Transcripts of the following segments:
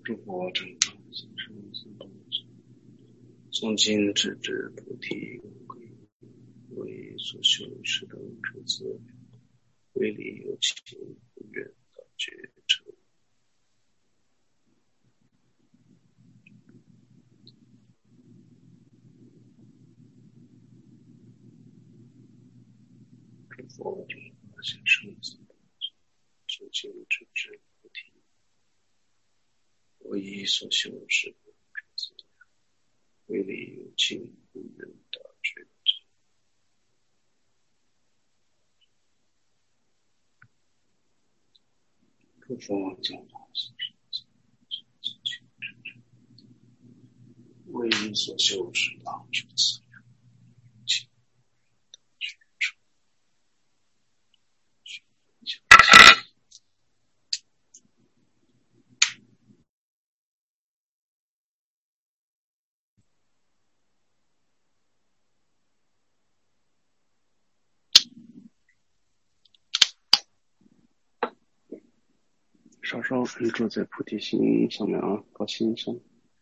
诸佛正法行深思动诵经直至菩提为所修是等诸子为理有情不愿到觉成。诸佛正法行深思动诵经直至菩提为所修是等诸子为理有情不愿到觉成。诸佛正法行深思诵经直至为所修是等诸子稍稍安住在菩提心上面啊，高心上。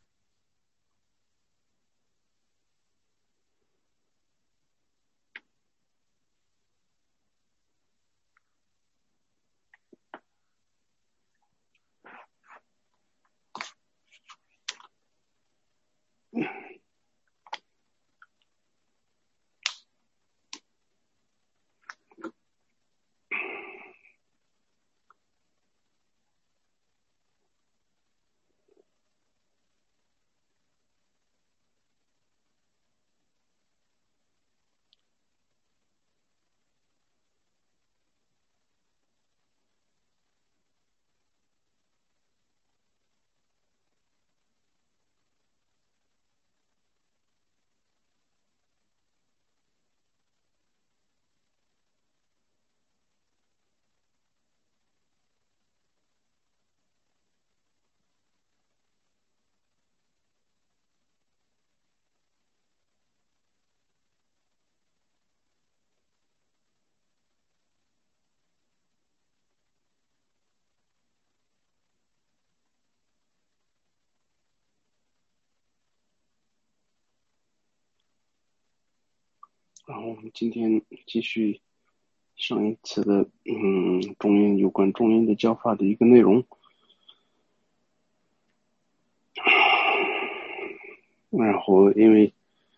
然后我们今天继续上一次的中阴有关中阴的教法的一个内容。然后因为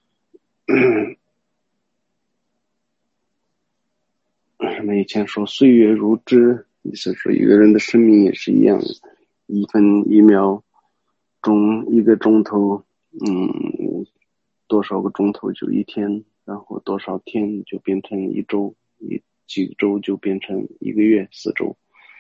我们以前说岁月如织，意思说一个人的生命也是一样，一分一秒钟一个钟头，多少个钟头就一天，然后多少天就变成一周，几周就变成一个月，4周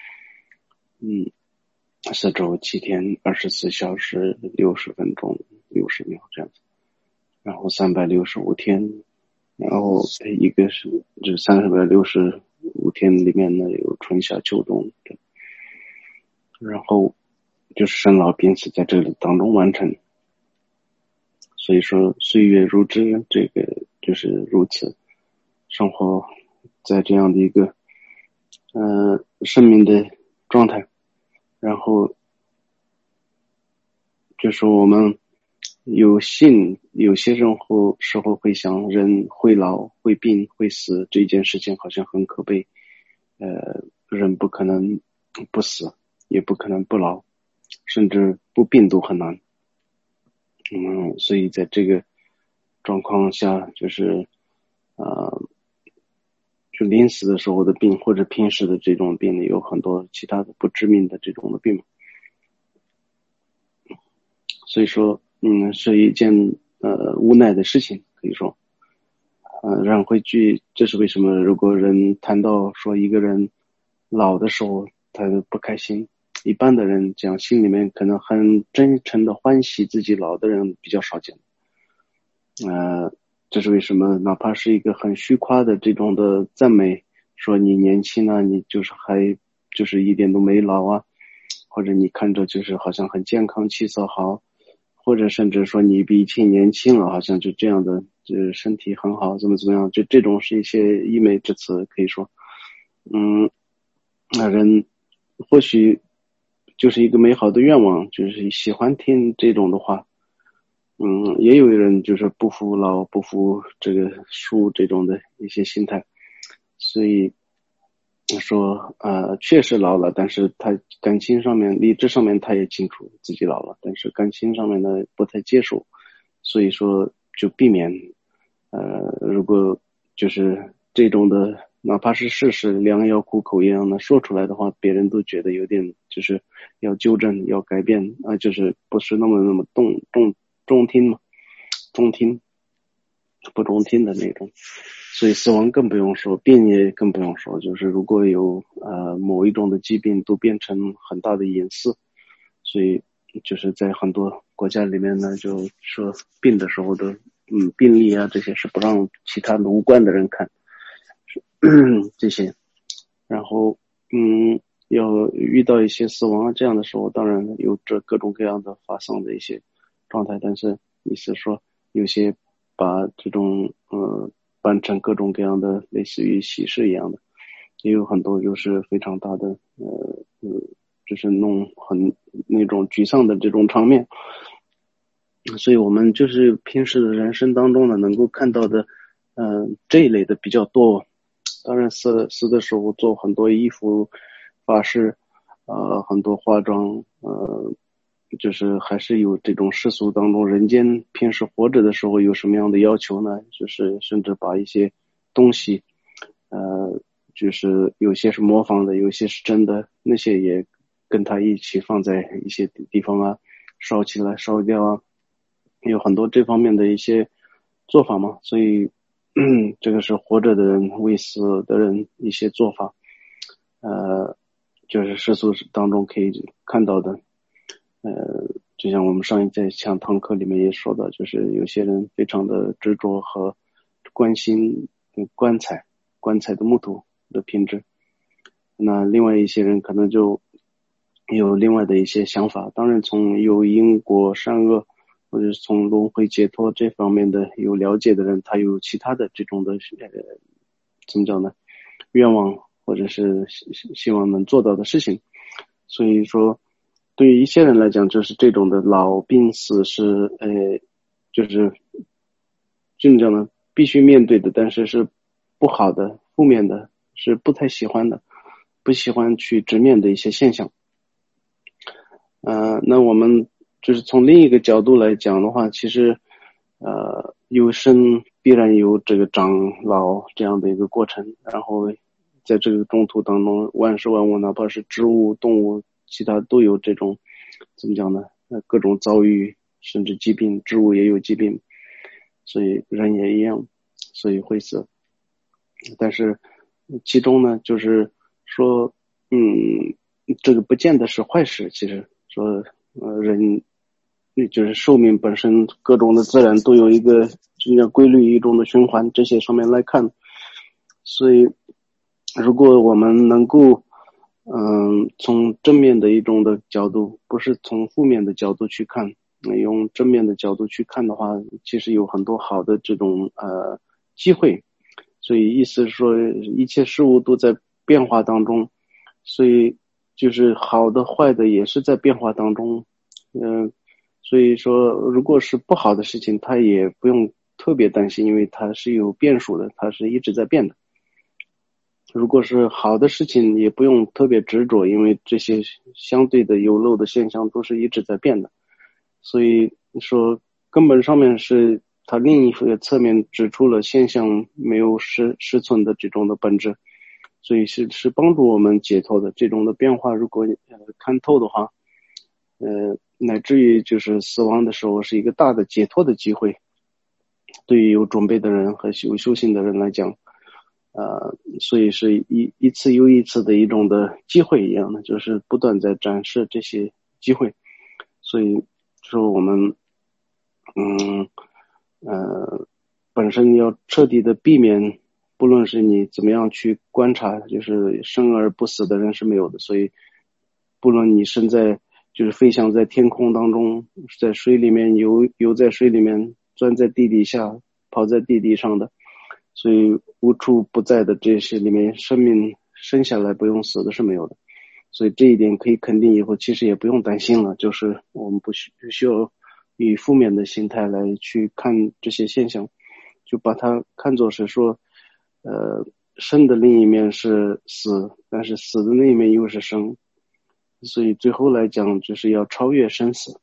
，4周7天24小时60分钟60秒这样子，然后365天，然后一个是这365天里面呢有春夏秋冬，然后就是生老病死在这里当中完成。所以说岁月如织，这个就是如此生活在这样的一个生命的状态。然后就是我们有些人时候会想，人会老会病会死这件事情好像很可悲，人不可能不死，也不可能不老，甚至不病都很难。所以在这个状况下，就是就临死的时候的病，或者平时的这种病，有很多其他的不致命的这种的病。所以说是一件无奈的事情，可以说人会这是为什么如果人谈到说一个人老的时候他不开心，一般的人这样心里面可能很真诚的欢喜自己老的人比较少见。这是为什么哪怕是一个很虚夸的这种的赞美，说你年轻啊，你就是一点都没老啊，或者你看着就是好像很健康气色好，或者甚至说你比以前年轻了，好像就这样的，就是身体很好，怎么样，这种是一些溢美之词，可以说那人或许就是一个美好的愿望，就是喜欢听这种的话。也有人就是不服老不服这个输这种的一些心态，所以说确实老了，但是他感情上面理智上面他也清楚自己老了，但是感情上面呢不太接受，所以说就避免如果就是这种的哪怕是事实良药苦口一样的说出来的话，别人都觉得有点就是要纠正要改变就是不是那么中听嘛，中听不中听的那种。所以死亡更不用说，病也更不用说，就是如果有某一种的疾病都变成很大的隐私，所以就是在很多国家里面呢，就说病的时候的病例啊这些是不让其他的无关的人看这些，然后要遇到一些死亡这样的时候，当然有这各种各样的发丧的一些状态，但是意思说有些把这种办成各种各样的类似于喜事一样的，也有很多就是非常大的就是弄很那种沮丧的这种场面。所以我们就是平时的人生当中呢，能够看到的这一类的比较多。当然死的时候做很多衣服发饰很多化妆就是还是有这种世俗当中人间平时活着的时候有什么样的要求呢，就是甚至把一些东西就是有些是模仿的有些是真的，那些也跟他一起放在一些地方啊，烧起来烧掉啊，有很多这方面的一些做法嘛。所以这个是活着的人为死的人一些做法就是世俗当中可以看到的就像我们上一在讲堂课里面也说到，就是有些人非常的执着和关心棺材的木头的品质，那另外一些人可能就有另外的一些想法。当然从有因果善恶或者是从轮回解脱这方面的有了解的人，他有其他的这种的怎么讲呢，愿望或者是希望能做到的事情。所以说对于一些人来讲，就是这种的老病死是就是这么讲呢，必须面对的，但是是不好的负面的，是不太喜欢的，不喜欢去直面的一些现象。那我们就是从另一个角度来讲的话，其实有生必然有这个长老这样的一个过程，然后在这个中途当中，万事万物哪怕是植物动物其他都有这种怎么讲呢各种遭遇，甚至疾病，植物也有疾病，所以人也一样，所以会死。但是其中呢就是说这个不见得是坏事，其实说人就是寿命本身各种的自然都有一个这样规律一种的循环，这些上面来看，所以如果我们能够从正面的一种的角度，不是从负面的角度去看，用正面的角度去看的话，其实有很多好的这种机会。所以意思是说一切事物都在变化当中，所以就是好的坏的也是在变化当中。所以说如果是不好的事情，它也不用特别担心，因为它是有变数的，它是一直在变的。如果是好的事情，也不用特别执着，因为这些相对的有漏的现象都是一直在变的。所以说根本上面是它另一个侧面指出了现象没有实存的这种的本质，所以是帮助我们解脱的。这种的变化如果看透的话乃至于就是死亡的时候是一个大的解脱的机会，对于有准备的人和有修行的人来讲所以是一次又一次的一种的机会一样的，就是不断在展示这些机会。所以说我们本身要彻底的避免，不论是你怎么样去观察，就是生而不死的人是没有的。所以不论你身在就是飞翔在天空当中，在水里面游在水里面，钻在地底下，跑在地底上的，所以无处不在的这些里面，生命生下来不用死的是没有的。 所以这一点可以肯定，以后其实也不用担心了，就是我们不需要以负面的心态来去看这些现象，就把它看作是说生的另一面是死，但是死的那一面又是生，所以最后来讲就是要超越生死。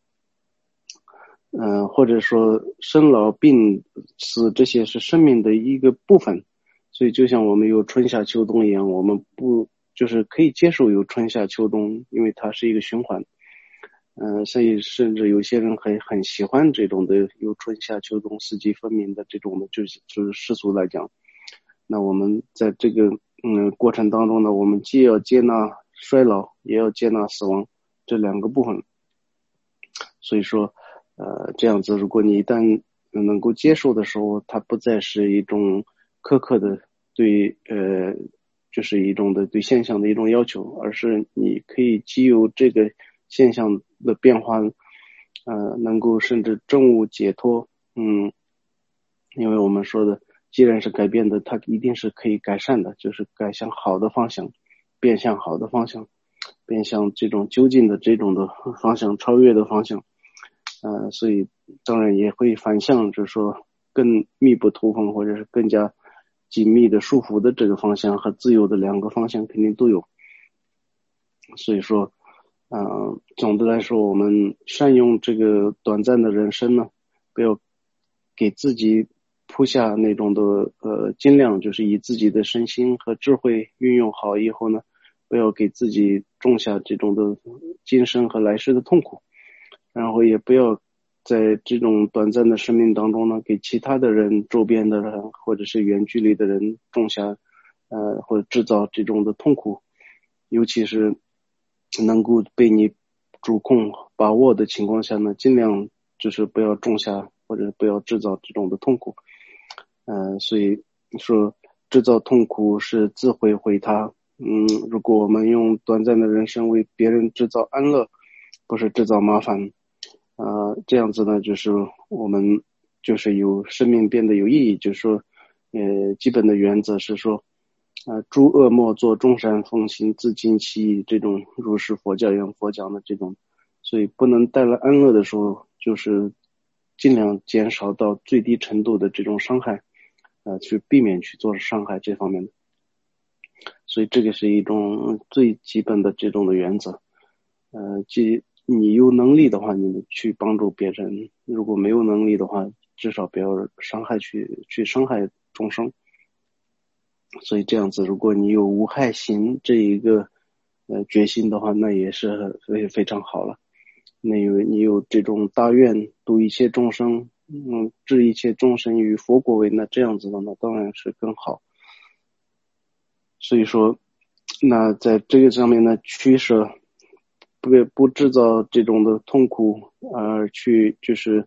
或者说生老病死这些是生命的一个部分，所以就像我们有春夏秋冬一样，我们不就是可以接受有春夏秋冬，因为它是一个循环。所以甚至有些人很喜欢这种的有春夏秋冬四季分明的这种的，就是世俗来讲，那我们在这个过程当中呢，我们既要接纳衰老，也要接纳死亡这两个部分。所以说这样子如果你一旦能够接受的时候，它不再是一种苛刻的对就是一种的对现象的一种要求，而是你可以基于这个现象的变化能够甚至证悟解脱。因为我们说的既然是改变的，它一定是可以改善的，就是改向好的方向，变向好的方向，变向这种究竟的这种的方向，超越的方向。所以当然也会反向，就是说更密不透风或者是更加紧密的束缚的这个方向和自由的两个方向肯定都有。所以说总的来说，我们善用这个短暂的人生呢，不要给自己铺下那种的尽量就是以自己的身心和智慧运用好以后呢，不要给自己种下这种的今生和来世的痛苦，然后也不要在这种短暂的生命当中呢，给其他的人、周边的人或者是远距离的人种下或者制造这种的痛苦，尤其是能够被你主控把握的情况下呢，尽量就是不要种下或者不要制造这种的痛苦。所以说制造痛苦是自毁毁他。如果我们用短暂的人生为别人制造安乐，不是制造麻烦。这样子呢，就是我们就是有生命变得有意义，就是说基本的原则是说诸恶莫作，众善奉行，自尽其意，这种如是佛教用佛讲的这种，所以不能带来安乐的时候，就是尽量减少到最低程度的这种伤害，去避免去做伤害这方面的。所以这个是一种最基本的这种的原则。即你有能力的话，你去帮助别人；如果没有能力的话，至少不要去伤害众生。所以这样子，如果你有无害行这一个决心的话，那也是非常好了。那因为你有这种大愿度一切众生，置一切众生于佛国位，那这样子的那当然是更好。所以说那在这个上面呢，取舍不制造这种的痛苦，而去就是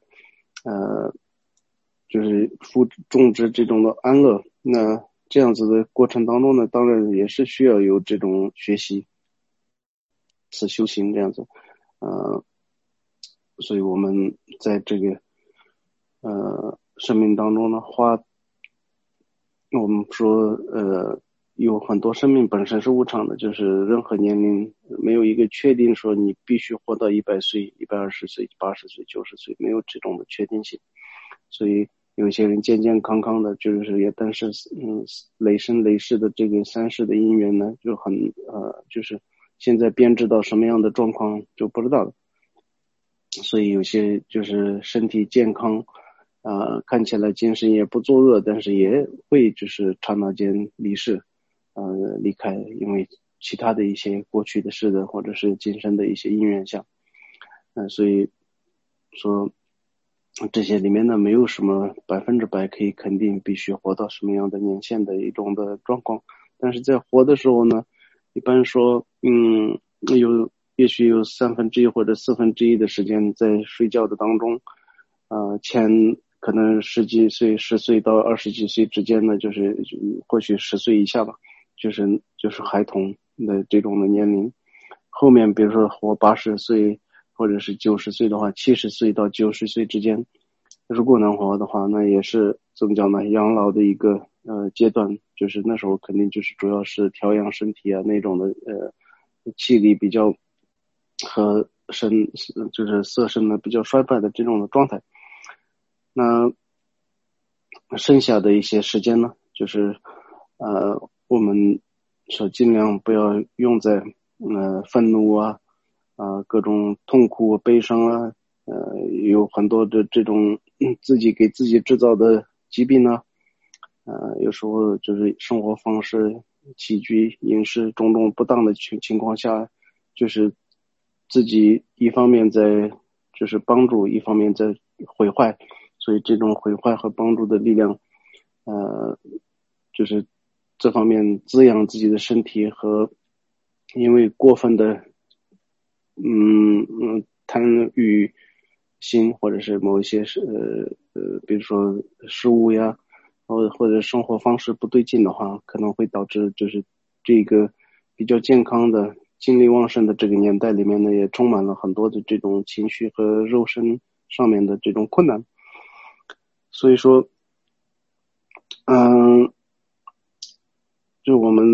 种植这种的安乐。那这样子的过程当中呢，当然也是需要有这种学习是修行这样子。所以我们在这个生命当中呢，我们说有很多生命本身是无常的，就是任何年龄没有一个确定说你必须活到100岁、120岁、80岁、90岁，没有这种的确定性。所以有些人健健康康的，就是也但是累生累世的这个三世的因缘呢，就很就是现在编织到什么样的状况就不知道了。所以有些就是身体健康看起来精神也不作恶，但是也会就是刹那间离世离开，因为其他的一些过去的事的或者是今生的一些因缘下。所以说这些里面呢，没有什么100%可以肯定必须活到什么样的年限的一种的状况。但是在活的时候呢，一般说也许有1/3或者1/4的时间在睡觉的当中，前可能10几岁10岁到20几岁之间呢，就是或许10岁以下吧，就是孩童的这种的年龄。后面比如说活80岁或者是90岁的话，70岁到90岁之间，如果能活的话，那也是怎么讲呢，养老的一个阶段，就是那时候肯定就是主要是调养身体啊那种的气力比较和就是色身呢比较衰败的这种的状态。那剩下的一些时间呢，就是我们说尽量不要用在愤怒啊各种痛苦悲伤啊有很多的这种自己给自己制造的疾病啊有时候就是生活方式起居饮食种种不当的情况下，就是自己一方面在就是帮助，一方面在毁坏，所以这种毁坏和帮助的力量就是这方面滋养自己的身体和因为过分的贪欲心或者是某一些比如说食物呀或者生活方式不对劲的话，可能会导致就是这个比较健康的精力旺盛的这个年代里面呢，也充满了很多的这种情绪和肉身上面的这种困难。所以说就我们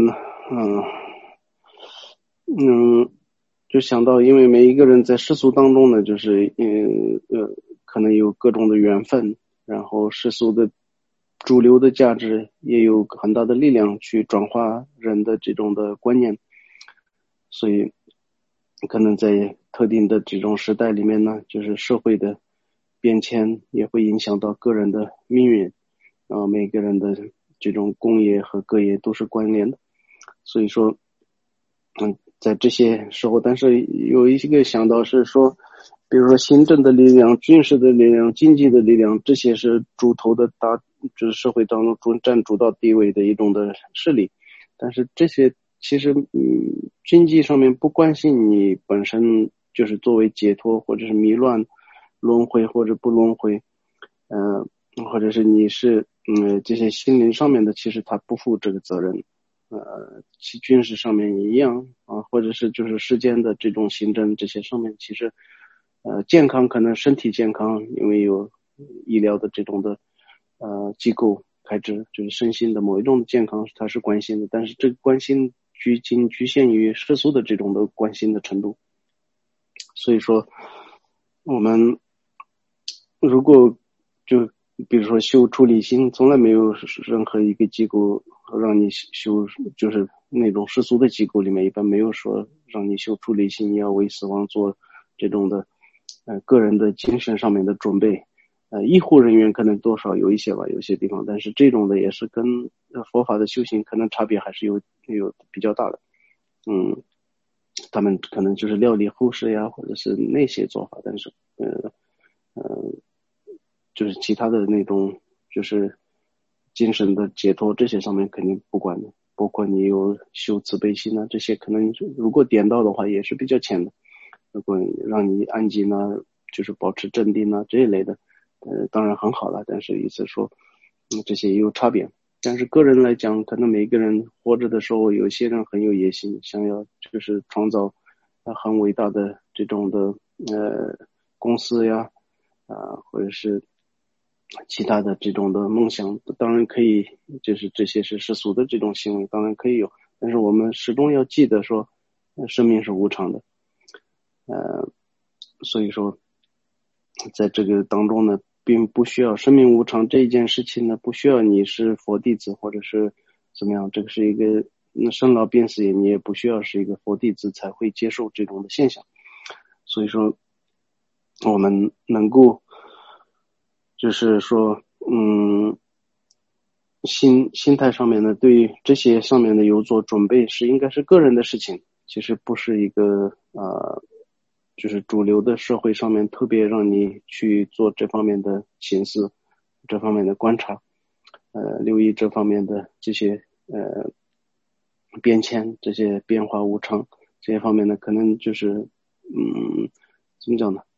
就想到，因为每一个人在世俗当中呢，就是可能有各种的缘分，然后世俗的主流的价值也有很大的力量去转化人的这种的观念，所以可能在特定的这种时代里面呢，就是社会的变迁也会影响到个人的命运，然后每个人的这种功业和各业都是关联的，所以说在这些时候，但是有一个想到是说，比如说行政的力量、军事的力量、经济的力量，这些是主头的就是社会当中占主导地位的一种的势力。但是这些其实，经济上面不关心你本身就是作为解脱或者是迷乱、轮回或者不轮回，或者是你是这些心灵上面的，其实他不负这个责任。其军事上面也一样啊，或者是就是世间的这种行政这些上面，其实健康可能身体健康，因为有医疗的这种的机构开支，就是身心的某一种健康，它是关心的，但是这个关心仅局限于世俗的这种的关心的程度。所以说，我们如果就比如说修出离心，从来没有任何一个机构让你修，就是那种世俗的机构里面一般没有说让你修出离心，你要为死亡做这种的个人的精神上面的准备。医护人员可能多少有一些吧，有些地方，但是这种的也是跟佛法的修行可能差别还是有比较大的。他们可能就是料理后事呀，或者是那些做法，但是就是其他的那种就是精神的解脱这些上面肯定不管的，包括你有修慈悲心啊，这些可能如果点到的话也是比较浅的。如果让你安静啊，就是保持镇定啊这一类的，当然很好了。但是意思说，这些也有差别。但是个人来讲，可能每个人活着的时候，有些人很有野心，想要就是创造很伟大的这种的公司呀或者是其他的这种的梦想，当然可以，就是这些是世俗的这种行为，当然可以有。但是我们始终要记得说，生命是无常的，所以说，在这个当中呢，并不需要生命无常这一件事情呢，不需要你是佛弟子或者是怎么样，这个是一个生老病死，你也不需要是一个佛弟子才会接受这种的现象。所以说，我们能够就是说，心态上面呢，对这些上面的有做准备是应该是个人的事情，其实不是一个就是主流的社会上面特别让你去做这方面的心思，这方面的观察，留意这方面的这些变迁，这些变化无常这些方面呢，可能就是怎么讲呢？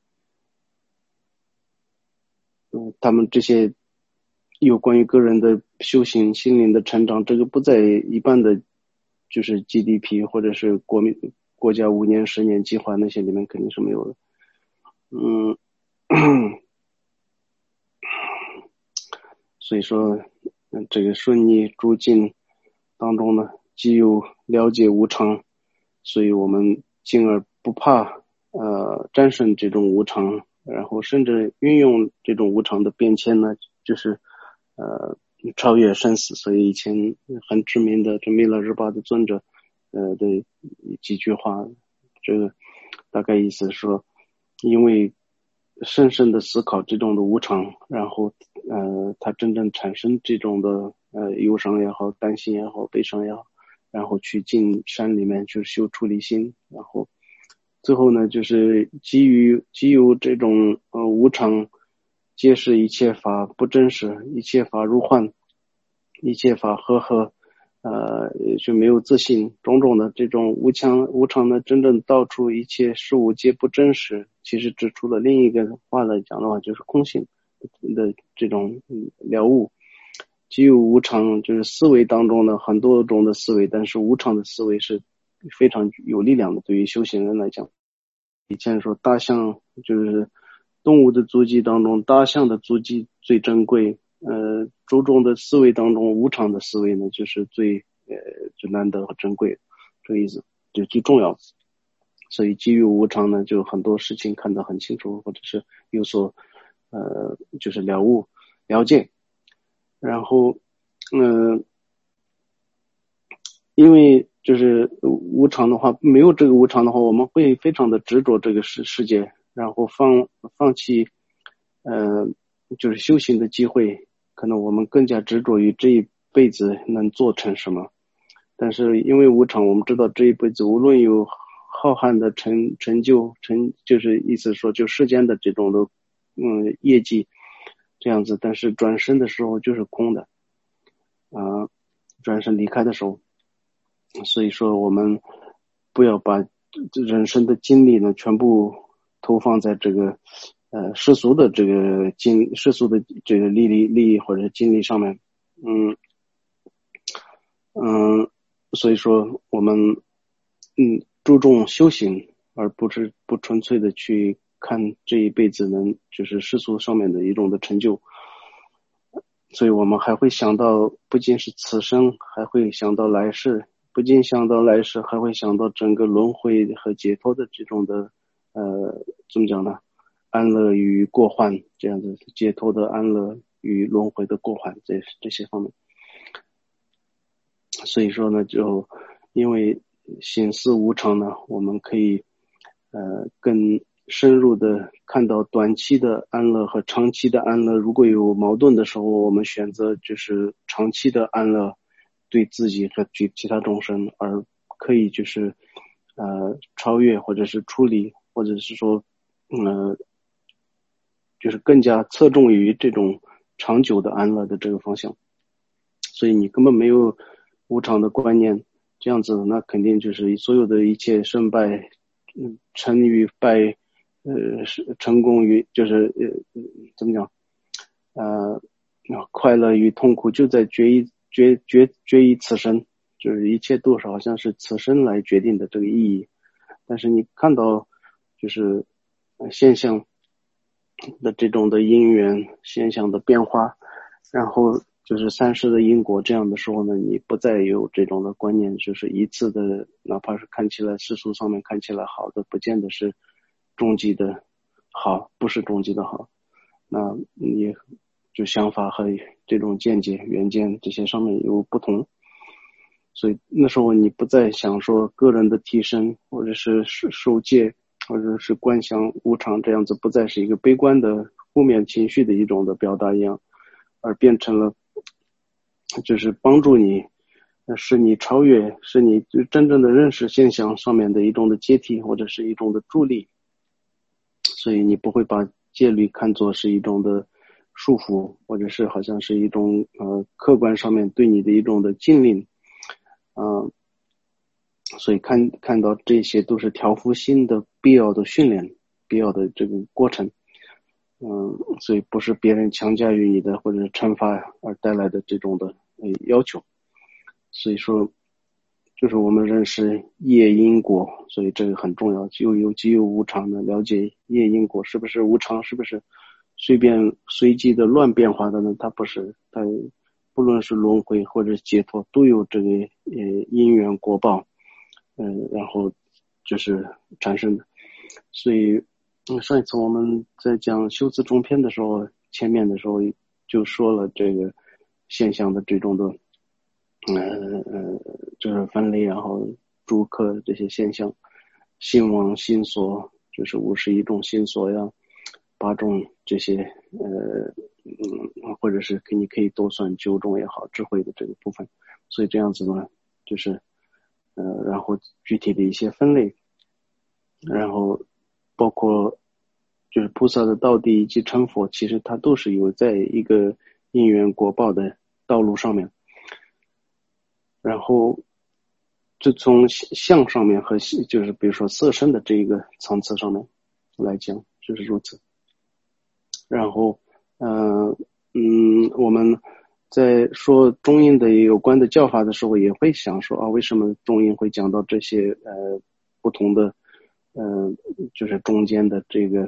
他们这些有关于个人的修行、心灵的成长，这个不在一般的，就是 GDP 或者是国家5年、10年计划那些里面肯定是没有的。所以说，这个顺逆诸境当中呢，既有了解无常， 所以我们进而不怕战胜这种无常，然后甚至运用这种无常的变迁呢，就是超越生死。所以以前很知名的这弥勒日巴的尊者的几句话，这个大概意思是说，因为深深的思考这种的无常，然后他真正产生这种的忧伤也好，担心也好，悲伤也好，然后去进山里面去修出离心，然后最后呢，就是基于这种无常，揭示一切法不真实，一切法如幻，一切法和就没有自信，种种的这种无常的真正道出一切事物皆不真实。其实指出了另一个话来讲的话，就是空性的这种了悟。基于无常，就是思维当中的很多种的思维，但是无常的思维是非常有力量的。对于修行人来讲，以前说大象就是动物的足迹当中，大象的足迹最珍贵。诸种的思维当中，无常的思维呢，就是最难得和珍贵，这个意思就最重要。所以基于无常呢，就很多事情看得很清楚，或者是有所就是了解。然后因为就是无常的话，没有这个无常的话，我们会非常的执着这个世界，然后放弃就是修行的机会，可能我们更加执着于这一辈子能做成什么。但是因为无常，我们知道这一辈子无论有浩瀚的成就，就是意思说就世间的这种的业绩这样子，但是转身的时候就是空的转身离开的时候。所以说我们不要把人生的精力呢全部投放在这个世俗的这个世俗的这个利益或者是精力上面。所以说我们注重修行，而不纯粹的去看这一辈子能就是世俗上面的一种的成就。所以我们还会想到不仅是此生，还会想到来世，不仅想到来世，还会想到整个轮回和解脱的这种的怎么讲呢，安乐与过患，这样子解脱的安乐与轮回的过患，这些方面。所以说呢，就因为心思无常呢，我们可以更深入的看到短期的安乐和长期的安乐。如果有矛盾的时候，我们选择就是长期的安乐，对自己和对其他众生，而可以就是超越或者是处理，或者是说就是更加侧重于这种长久的安乐的这个方向。所以你根本没有无常的观念，这样子那肯定就是所有的一切胜败成与败成功与就是怎么讲快乐与痛苦就在决于此生，就是一切都是好像是此生来决定的这个意义。但是你看到就是现象的这种的因缘现象的变化，然后就是三世的因果，这样的时候呢，你不再有这种的观念，就是一次的哪怕是看起来世俗上面看起来好的，不见得是终极的好，不是终极的好。那你就想法和这种见解远见这些上面有不同，所以那时候你不再想说个人的提升，或者是受戒，或者是观想无常，这样子不再是一个悲观的负面情绪的一种的表达一样，而变成了就是帮助你使你超越，使你就真正的认识现象上面的一种的阶梯，或者是一种的助力。所以你不会把戒律看作是一种的束缚，或者是好像是一种客观上面对你的一种的禁令所以看到这些都是调伏心的必要的训练，必要的这个过程。所以不是别人强加于你的或者是惩罚而带来的这种的要求。所以说就是我们认识业因果，所以这个很重要。既有无常的了解业因果是不是无常，是不是随机的乱变化的呢？它不是，它不论是轮回或者解脱都有这个因缘果报。 然后就是产生的。所以上一次我们在讲修辞中篇的时候，前面的时候就说了这个现象的这种的就是分类，然后诸科这些现象，心王心所就是51种心所呀，8种这些或者是你可以多算9种也好，智慧的这个部分。所以这样子呢，就是然后具体的一些分类，然后包括就是菩萨的道地以及成佛，其实它都是有在一个因缘果报的道路上面。然后就从相上面和就是比如说色身的这一个层次上面来讲，就是如此。然后我们在说中印的有关的教法的时候，也会想说啊，为什么中印会讲到这些不同的就是中间的这个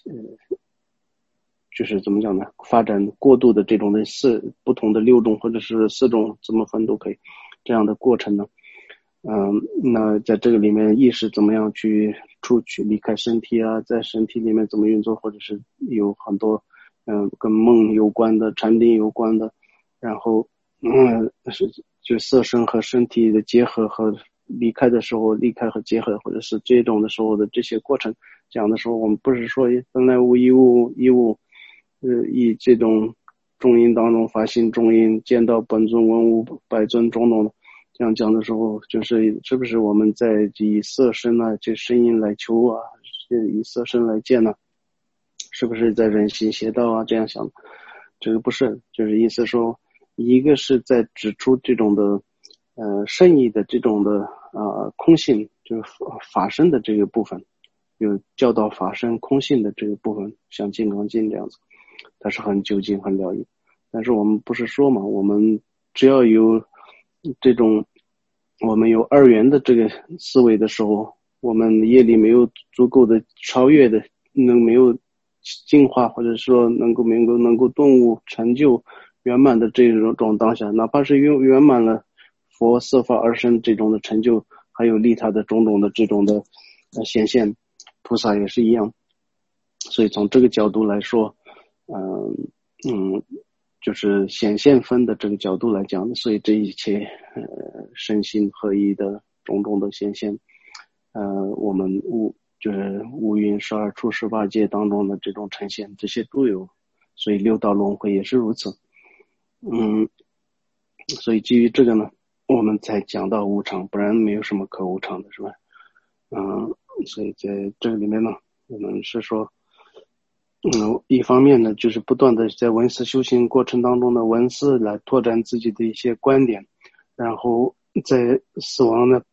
就是怎么讲呢？发展过渡的这种的不同的6种或者是4种怎么分都可以，这样的过程呢？那在这个里面意识怎么样去出去离开身体啊，在身体里面怎么运作，或者是有很多跟梦有关的、禅定有关的，然后就色身和身体的结合和离开的时候离开和结合，或者是这种的时候的这些过程，讲的时候我们不是说本来无一物一物以这种中阴当中发心中阴见到本尊文物百尊种种的这样讲的时候，就是是不是我们在以色身啊这声音来求啊，以色身来见呢？是不是在人心邪道啊？这样想，这个不是，就是意思说，一个是在指出这种的圣意的这种的空性，就是法身的这个部分，有教导法身空性的这个部分，像金刚经这样子，它是很究竟很了义。但是我们不是说嘛，我们只要有这种我们有二元的这个思维的时候，我们业力没有足够的超越的，没有进化，或者说能够顿悟成就圆满的这种当下，哪怕是圆满了佛色法二身这种的成就，还有利他的种种的这种的显现，菩萨也是一样。所以从这个角度来说，就是显现分的这个角度来讲，所以这一切身心合一的种种的显现，我们就是五蕴12处18界当中的这种呈现，这些都有，所以六道轮回也是如此。所以基于这个呢，我们才讲到无常，不然没有什么可无常的，是吧？所以在这个里面呢，我们是说一方面呢，就是不断的在闻思修行过程当中的闻思来拓展自己的一些观点，然后在死亡呢，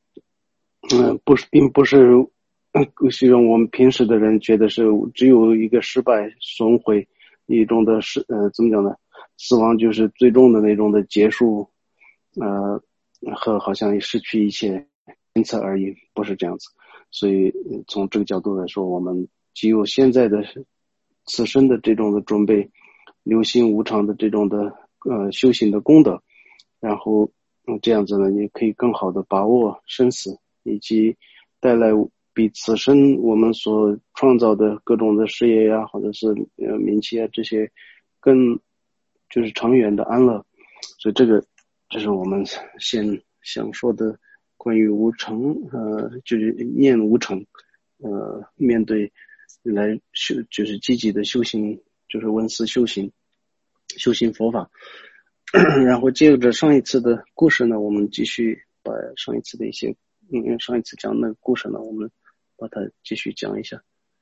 并不是像我们平时的人觉得是只有一个失败损毁一种的怎么讲呢？死亡就是最终的那种的结束，和好像失去一切，仅此而已，不是这样子。所以从这个角度来说，我们只有现在的此生的这种的准备，留心无常的这种的修行的功德，然后这样子呢，你可以更好的把握生死，以及带来比此生我们所创造的各种的事业呀，或者是名气啊这些更就是长远的安乐。所以这是我们先想说的关于无常，就是念无常，面对来就是积极的修行，就是闻思修行佛法。然后接着上一次的故事呢，我们继续把上一次的一些，因为上一次讲那个故事呢，我们把它继续讲一下。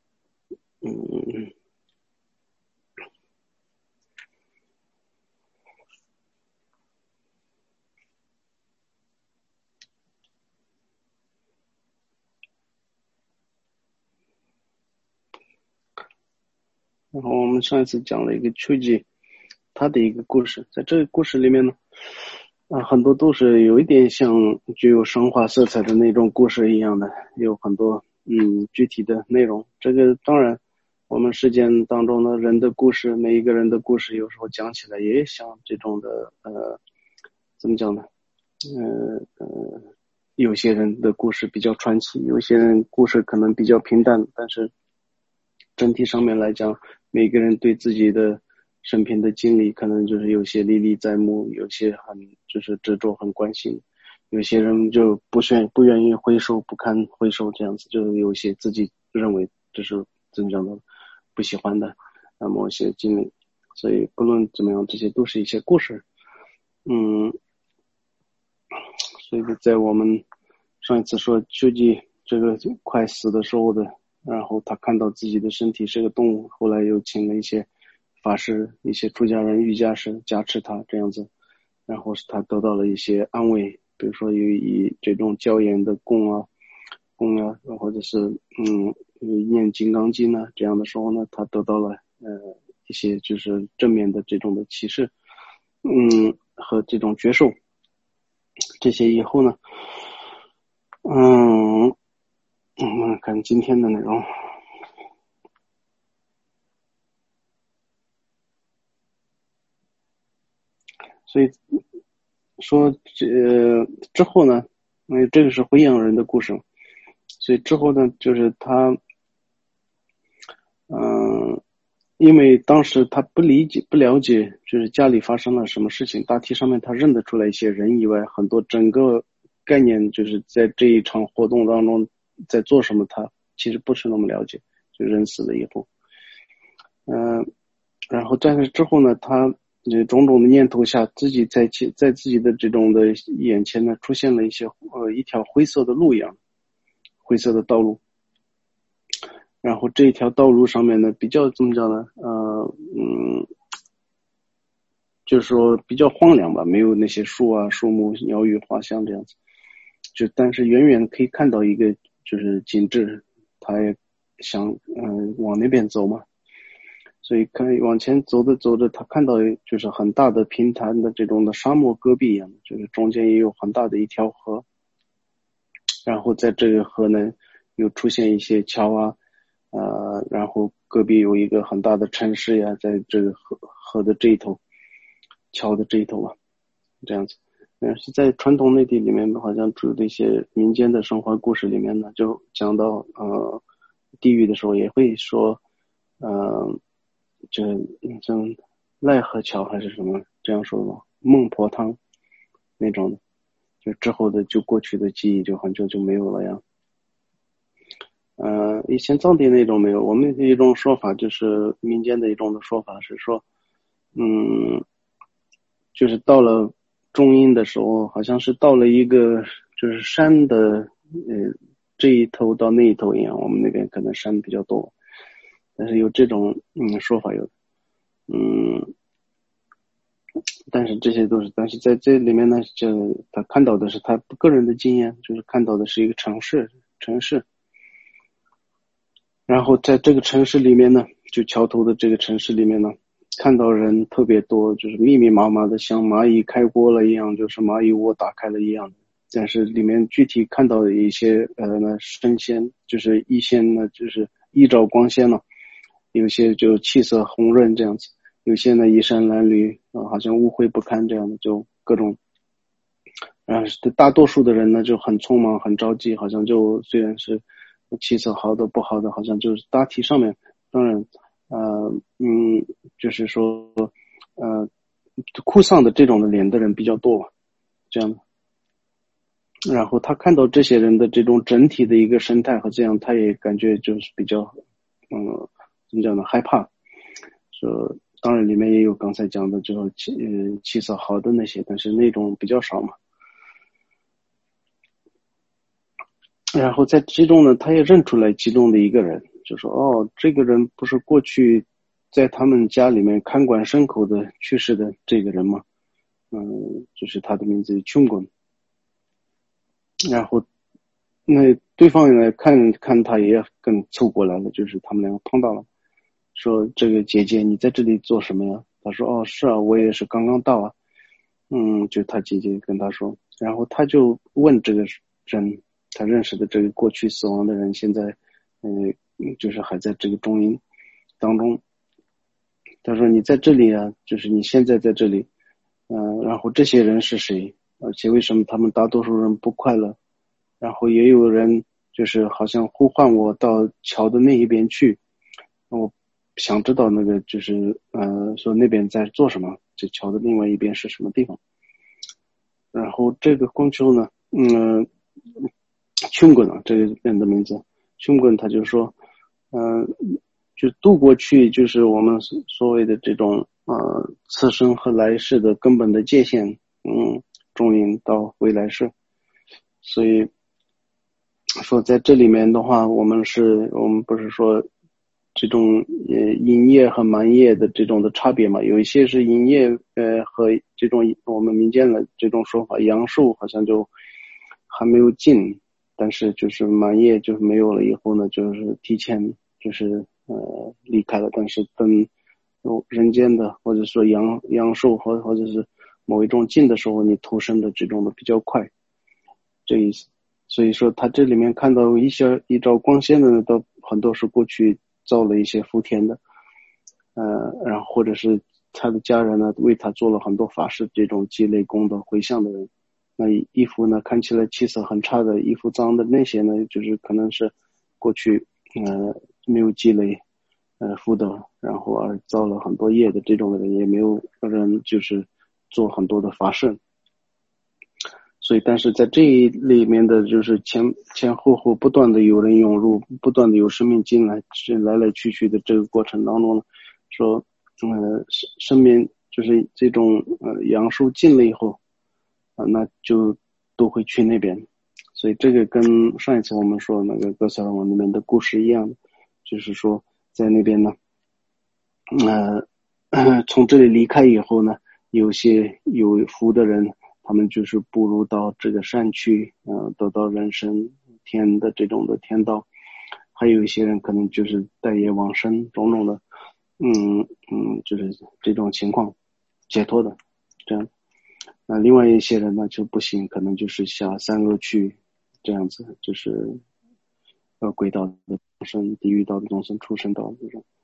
然后我们上一次讲了一个丘吉他的一个故事，在这个故事里面呢，很多都是有一点像具有神话色彩的那种故事一样的，有很多具体的内容。这个当然我们世间当中的人的故事，每一个人的故事有时候讲起来也像这种的怎么讲呢有些人的故事比较传奇，有些人故事可能比较平淡，但是整体上面来讲，每个人对自己的生平的经历可能就是有些历历在目，有些很就是执着很关心，有些人就不愿意回首，不堪回首这样子，就有些自己认为这是真正的不喜欢的某些经历。所以不论怎么样，这些都是一些故事。所以在我们上一次说丘吉这个快死的时候的，然后他看到自己的身体是个动物，后来又请了一些法师、一些出家人、瑜伽师加持他这样子，然后是他得到了一些安慰，比如说以这种椒盐的供啊，或者是念金刚经啊这样的时候呢，他得到了一些就是正面的这种的启示，和这种觉受。这些以后呢，我们看今天的内容。所以说之后呢，因为这个是回阳人的故事，所以之后呢，就是他因为当时他不了解就是家里发生了什么事情，大体上面他认得出来一些人以外，很多整个概念就是在这一场活动当中在做什么，他其实不是那么了解，就人死了以后然后但是之后呢，他种种的念头下，自己在自己的这种的眼前呢，出现了一条灰色的路一样，灰色的道路。然后这一条道路上面呢，比较怎么讲呢？就是说比较荒凉吧，没有那些树啊、树木、鸟语花香这样子。但是远远可以看到一个就是景致，他也想往那边走嘛。所以往前走着，他看到就是很大的平坦的这种的沙漠戈壁一样，就是中间也有很大的一条河，然后在这个河呢又出现一些桥啊，然后隔壁有一个很大的城市呀，在这个河的这一头，桥的这一头啊，这样子。是在传统内地里面好像住的一些民间的神话故事里面呢，就讲到地狱的时候也会说就像奈何桥还是什么这样说的，孟婆汤那种的，就之后的就过去的记忆就很久就没有了呀。以前藏地那种没有，我们一种说法就是民间的一种的说法是说，就是到了中阴的时候，好像是到了一个就是山的这一头到那一头一样，我们那边可能山比较多，但是有这种说法有，但是这些都是，但是在这里面呢，就他看到的是他个人的经验，就是看到的是一个城市，然后在这个城市里面呢，就桥头的这个城市里面呢，看到人特别多，就是密密麻麻的，像蚂蚁开锅了一样，就是蚂蚁窝打开了一样。但是里面具体看到的一些神仙，就是一仙呢，就是一照光鲜了，有些就气色红润这样子，有些呢衣衫褴褛好像污秽不堪这样的，就各种。大多数的人呢就很匆忙很着急，好像就虽然是气色好的不好的，好像就是大体上面当然就是说哭丧的这种的脸的人比较多这样的。然后他看到这些人的这种整体的一个生态和这样，他也感觉就是比较怎么讲呢，害怕。说当然里面也有刚才讲的这种气色好的那些，但是那种比较少嘛。然后在其中呢，他也认出来其中的一个人，就说这个人不是过去在他们家里面看管牲口的去世的这个人吗？就是他的名字琼滚。然后那对方来看他也更凑过来了，就是他们两个碰到了，说这个姐姐你在这里做什么呀？他说是啊，我也是刚刚到啊。就他姐姐跟他说，然后他就问这个人，他认识的这个过去死亡的人，现在就是还在这个中阴当中。他说你在这里啊，就是你现在在这里，然后这些人是谁？而且为什么他们大多数人不快乐？ 然后也有人就是好像呼唤我到桥的那一边去，我想知道那个就是说那边在做什么，这桥的另外一边是什么地方。然后这个光丘呢琼滚啊，这个人的名字琼滚，他就说就渡过去就是我们所谓的这种此生和来世的根本的界限，中引到未来世。所以说在这里面的话，我们不是说这种阴业和蛮业的这种的差别嘛？有一些是阴业和这种我们民间的这种说法，阳寿好像就还没有尽，但是就是蛮业就是没有了以后呢，就是提前就是离开了，但是等人间的或者说阳寿或者是某一种尽的时候，你投生的这种的比较快，这意思。所以说他这里面看到依照光线的呢，都很多是过去造了一些福田的，然后或者是他的家人呢为他做了很多法事，这种积累功德回向的人，那衣服呢看起来气色很差的，衣服脏的那些呢，就是可能是过去没有积累福德，然后而造了很多业的这种人，也没有人就是做很多的法事。所以但是在这一里面的就是前后不断的有人涌入，不断的有生命进来，是来来去去的这个过程当中呢，说生命就是这种阳寿尽了以后那就都会去那边。所以这个跟上一次我们说那个哥斯拉王那边的故事一样，就是说在那边呢从这里离开以后呢，有些有福的人，他们就是步入到这个山区，得到人生天的这种的天道。还有一些人可能就是带业往生，种种的，就是这种情况解脱的，这样。那另外一些人呢就不行，可能就是下三恶趣这样子，就是轨道的众生、地狱道的众生、畜生道的这种。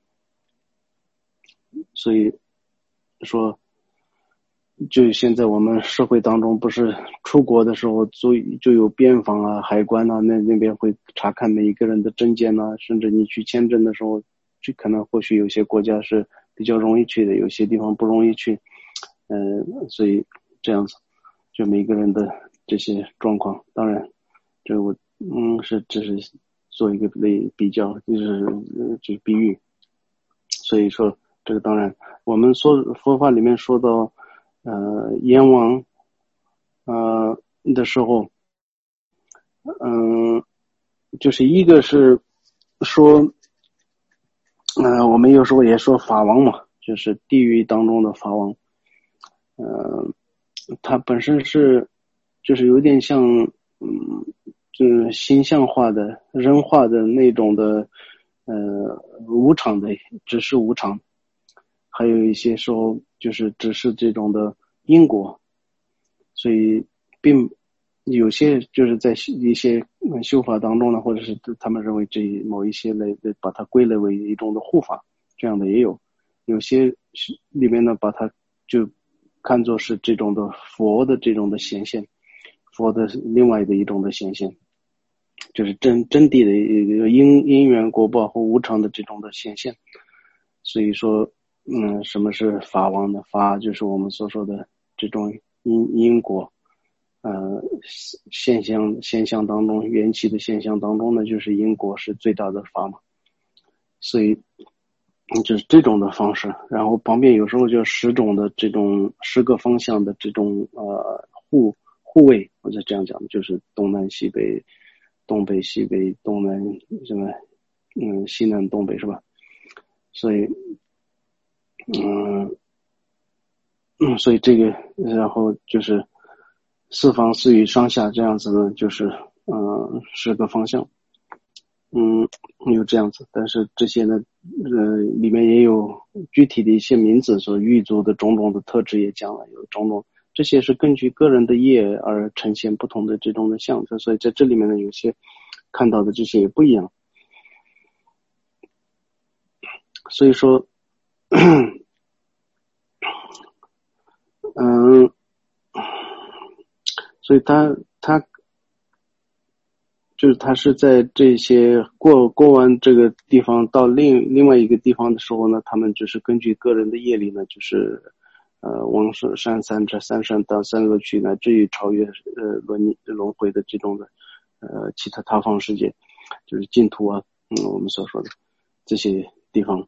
所以说就现在我们社会当中，不是出国的时候就有边防啊、海关啊，那边会查看每一个人的证件啊，甚至你去签证的时候，就可能或许有些国家是比较容易去的，有些地方不容易去，所以这样子，就每个人的这些状况，当然，这我只是做一个比较，就是比喻，所以说这个当然，我们佛法里面说到。阎王的时候，就是一个是说我们有时候也说法王嘛，就是地狱当中的法王，它本身是就是有点像形象化的人化的那种的无常的，只是无常，还有一些时候就是只是这种的因果，所以并有些就是在一些修法当中呢，或者是他们认为这某一些类把它归类为一种的护法，这样的也有，有些里面呢把它就看作是这种的佛的这种的显现，佛的另外的一种的显现，就是真谛的一个因缘果报和无常的这种的显现。所以说什么是法王呢？法就是我们所说的这种因果现象当中，缘起的现象当中呢，就是因果是最大的法嘛。所以就是这种的方式，然后旁边有时候就10个方向的这种护卫，或者这样讲，就是东南西北、东北西北、东南什么西南东北是吧？所以所以这个然后就是四方四域上下这样子呢，就是10个方向，有这样子，但是这些呢里面也有具体的一些名字，所狱卒的种种的特质也讲了，有种种，这些是根据个人的业而呈现不同的这种的象征，所以在这里面呢有些看到的这些也不一样。所以说所以他就是他是在这些过完这个地方到另外一个地方的时候呢，他们就是根据个人的业力呢，就是往上三善到三恶趣，乃至于超越轮回的这种的其他他方世界，就是净土啊，我们所说的这些地方。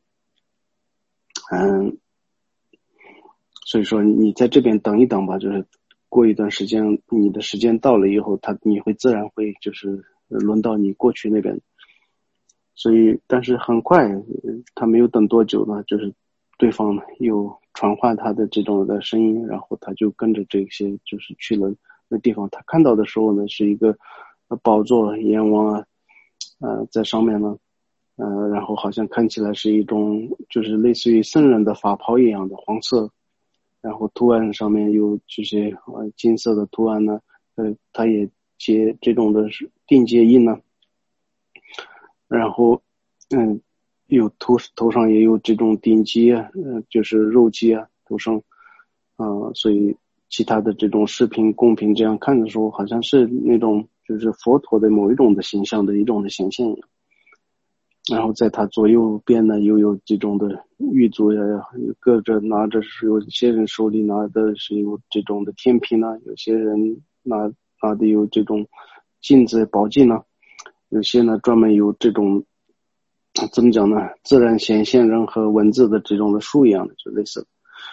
所以说你在这边等一等吧，就是过一段时间，你的时间到了以后，你会自然会就是轮到你过去那边。所以但是很快他没有等多久呢，就是对方又传话他的这种的声音，然后他就跟着这些就是去了那地方。他看到的时候呢，是一个宝座阎王啊，在上面呢，然后好像看起来是一种就是类似于僧人的法袍一样的黄色，然后图案上面有这些金色的图案呢，它也结这种的定结印呢，然后有头上也有这种顶级啊，就是肉鸡啊头上所以其他的这种视频公屏这样看的时候，好像是那种就是佛陀的某一种的形象的一种的显现一样。然后在他左右边呢，又有这种的狱卒呀，各着拿着，是有些人手里拿的是有这种的天平啊，有些人拿的有这种镜子宝镜啊，有些呢专门有这种怎么讲呢，自然显现人和文字的这种的书一样的，就类似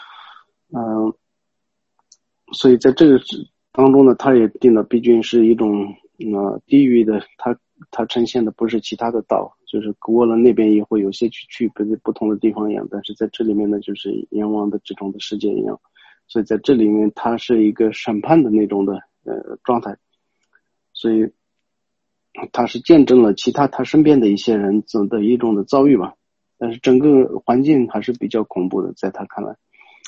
所以在这个当中呢，他也定了毕竟是一种地狱的，它呈现的不是其他的道，就是过了那边也会有些去不同的地方一样，但是在这里面呢，就是阎王的这种的世界一样，所以在这里面它是一个审判的那种的状态，所以他是见证了其他他身边的一些人的一种的遭遇吧，但是整个环境还是比较恐怖的，在他看来，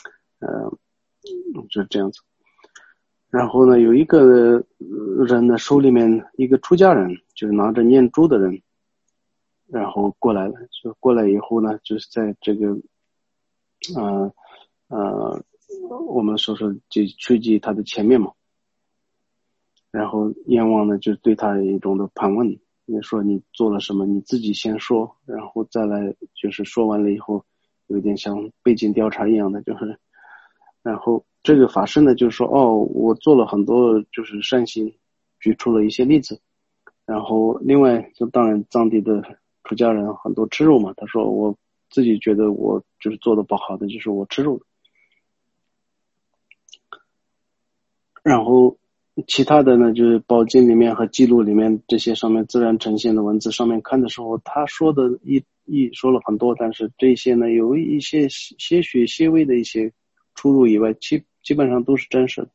就是这样子。然后呢，有一个人呢，手里面一个出家人，就是拿着念珠的人，然后过来了。就过来以后呢，就是在这个，我们说就趋吉他的前面嘛。然后阎王呢，就对他有一种的盘问，你说你做了什么，你自己先说，然后再来，就是说完了以后，有点像背景调查一样的，就是。然后这个法师呢就说我做了很多就是善行，举出了一些例子，然后另外就当然藏地的出家人很多吃肉嘛，他说我自己觉得我就是做的不好的就是我吃肉的，然后其他的呢就是宝经里面和记录里面这些上面自然呈现的文字上面看的时候，他说的说了很多，但是这些呢有一些些许些微的一些出入以外，基本上都是真实的。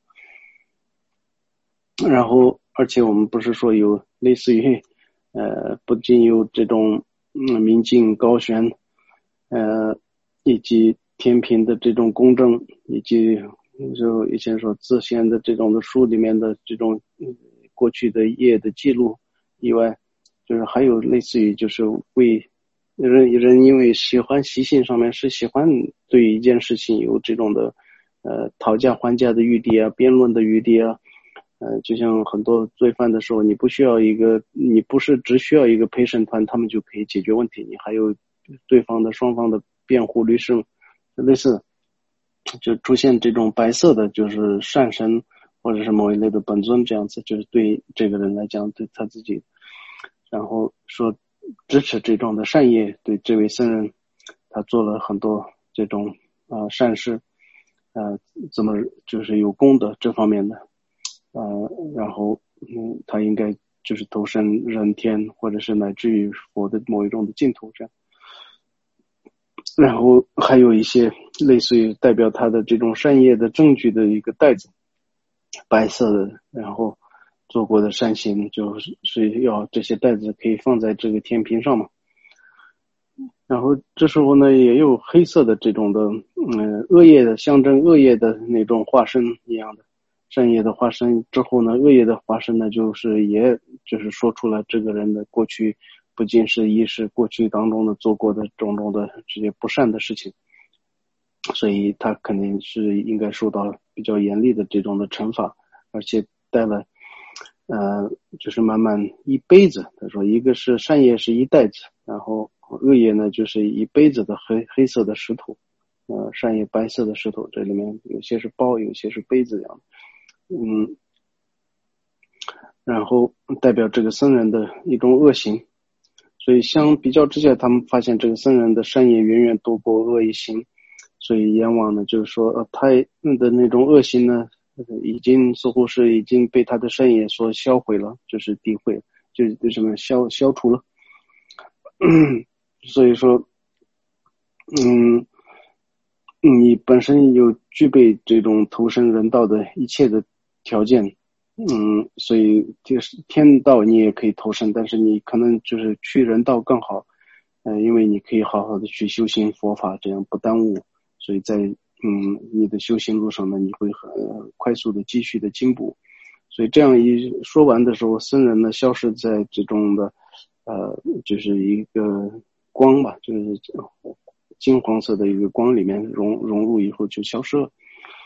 然后而且我们不是说有类似于不仅有这种明镜高悬以及天平的这种公正，以及就以前说自显的这种的书里面的这种过去的业的记录以外，就是还有类似于就是为人因为喜欢习性上面是喜欢对一件事情有这种的讨价还价的余地啊，辩论的余地啊，就像很多罪犯的时候，你不是只需要一个陪审团，他们就可以解决问题，你还有对方的双方的辩护律师，类似就出现这种白色的就是善神或者是某一类的本尊这样子，就是对这个人来讲，对他自己，然后说支持这种的善业，对这位僧人，他做了很多这种善事，怎么就是有功德这方面的，然后他应该就是投身人天，或者是乃至于佛的某一种的净土这样。然后还有一些类似于代表他的这种善业的证据的一个袋子，白色的，然后做过的善行就是要这些袋子可以放在这个天平上嘛。然后这时候呢，也有黑色的这种的，恶业的象征恶业的那种化身一样的，善业的化身之后呢，恶业的化身呢，就是说出了这个人的过去，不仅是一是过去当中的做过的种种的这些不善的事情，所以他肯定是应该受到比较严厉的这种的惩罚，而且带了就是慢慢一杯子，他说一个是善业是一袋子，然后恶业呢就是一杯子的黑色的石头，善业白色的石头，这里面有些是包，有些是杯子一样的，然后代表这个僧人的一种恶行，所以相比较之下，他们发现这个僧人的善业远远多过恶业行，所以阎王呢就是说，他的那种恶行呢，似乎是已经被他的善业所销毁了，就是诋毁，就是什么消除了。所以说，你本身有具备这种投身人道的一切的条件，所以就是天道你也可以投身，但是你可能就是去人道更好，因为你可以好好的去修行佛法，这样不耽误，所以在你的修行路上呢，你会很快速的继续的进步。所以这样一说完的时候，僧人呢消失在这种的就是一个光吧，就是金黄色的一个光里面融入以后就消失了。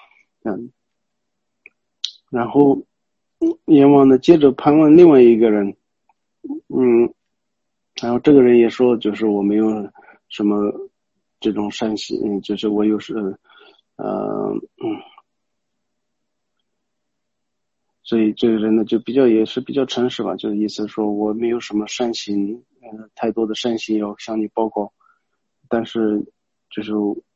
然后阎王呢接着盘问另外一个人，然后这个人也说，就是我没有什么这种善行，就是我有所以这个人呢就也是比较诚实吧，就是意思说我没有什么善行，太多的善行要向你报告，但是就是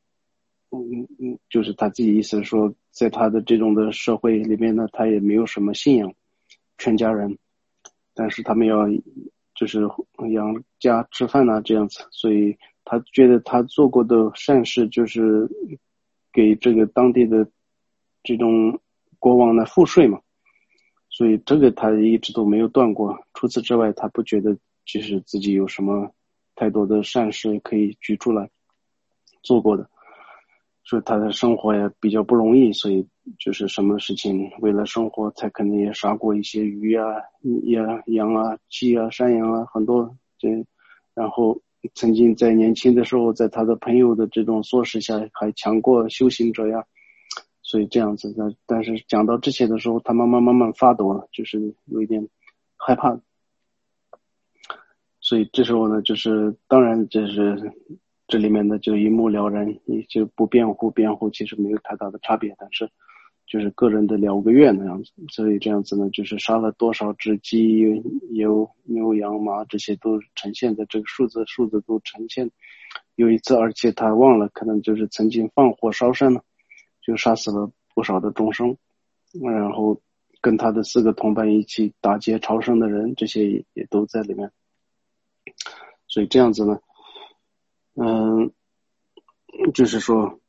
就是他自己意思说，在他的这种的社会里面呢，他也没有什么信仰，全家人，但是他们要就是养家吃饭啊这样子，所以他觉得他做过的善事就是给这个当地的这种国王呢赋税嘛，所以这个他一直都没有断过。除此之外，他不觉得其实自己有什么太多的善事可以举出来做过的，所以他的生活也比较不容易，所以就是什么事情为了生活，他肯定也杀过一些鱼啊、羊啊、鸡啊、山羊啊，很多然后曾经在年轻的时候，在他的朋友的这种唆使下，还抢过修行者呀。所以这样子的，但是讲到这些的时候，他慢慢发抖了，就是有一点害怕。所以这时候呢，就是当然这里面的就一目了然，你就不辩护，其实没有太大的差别，但是就是个人的了个愿那样子。所以这样子呢，就是杀了多少只鸡、牛、羊、马，这些都呈现的这个数字都呈现。有一次，而且他忘了，可能就是曾经放火烧山了。就杀死了不少的众生，然后跟他的4个同伴一起打劫朝圣的人，这些也都在里面。所以这样子呢，就是说，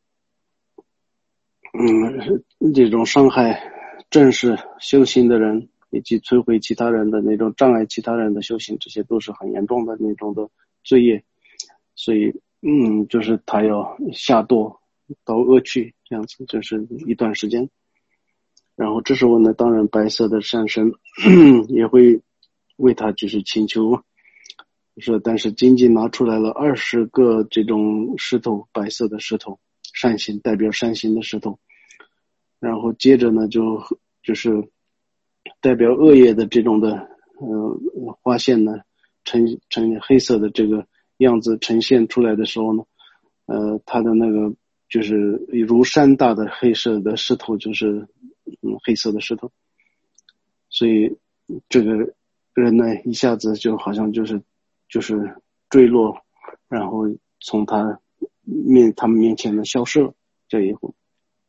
这种伤害正式修行的人，以及摧毁其他人的那种障碍其他人的修行，这些都是很严重的那种的罪业。所以，就是他要下堕到恶趣，这样子就是一段时间。然后这时候呢，当然白色的善神也会为他就是请求，说但是仅仅拿出来了20个这种石头，白色的石头，善行代表善行的石头，然后接着呢就是代表恶业的这种的花线呢呈黑色的这个样子呈现出来的时候呢，它的那个就是如山大的黑色的石头，就是黑色的石头，所以这个人呢一下子就好像就是坠落，然后从他们面前呢消失了，这一会。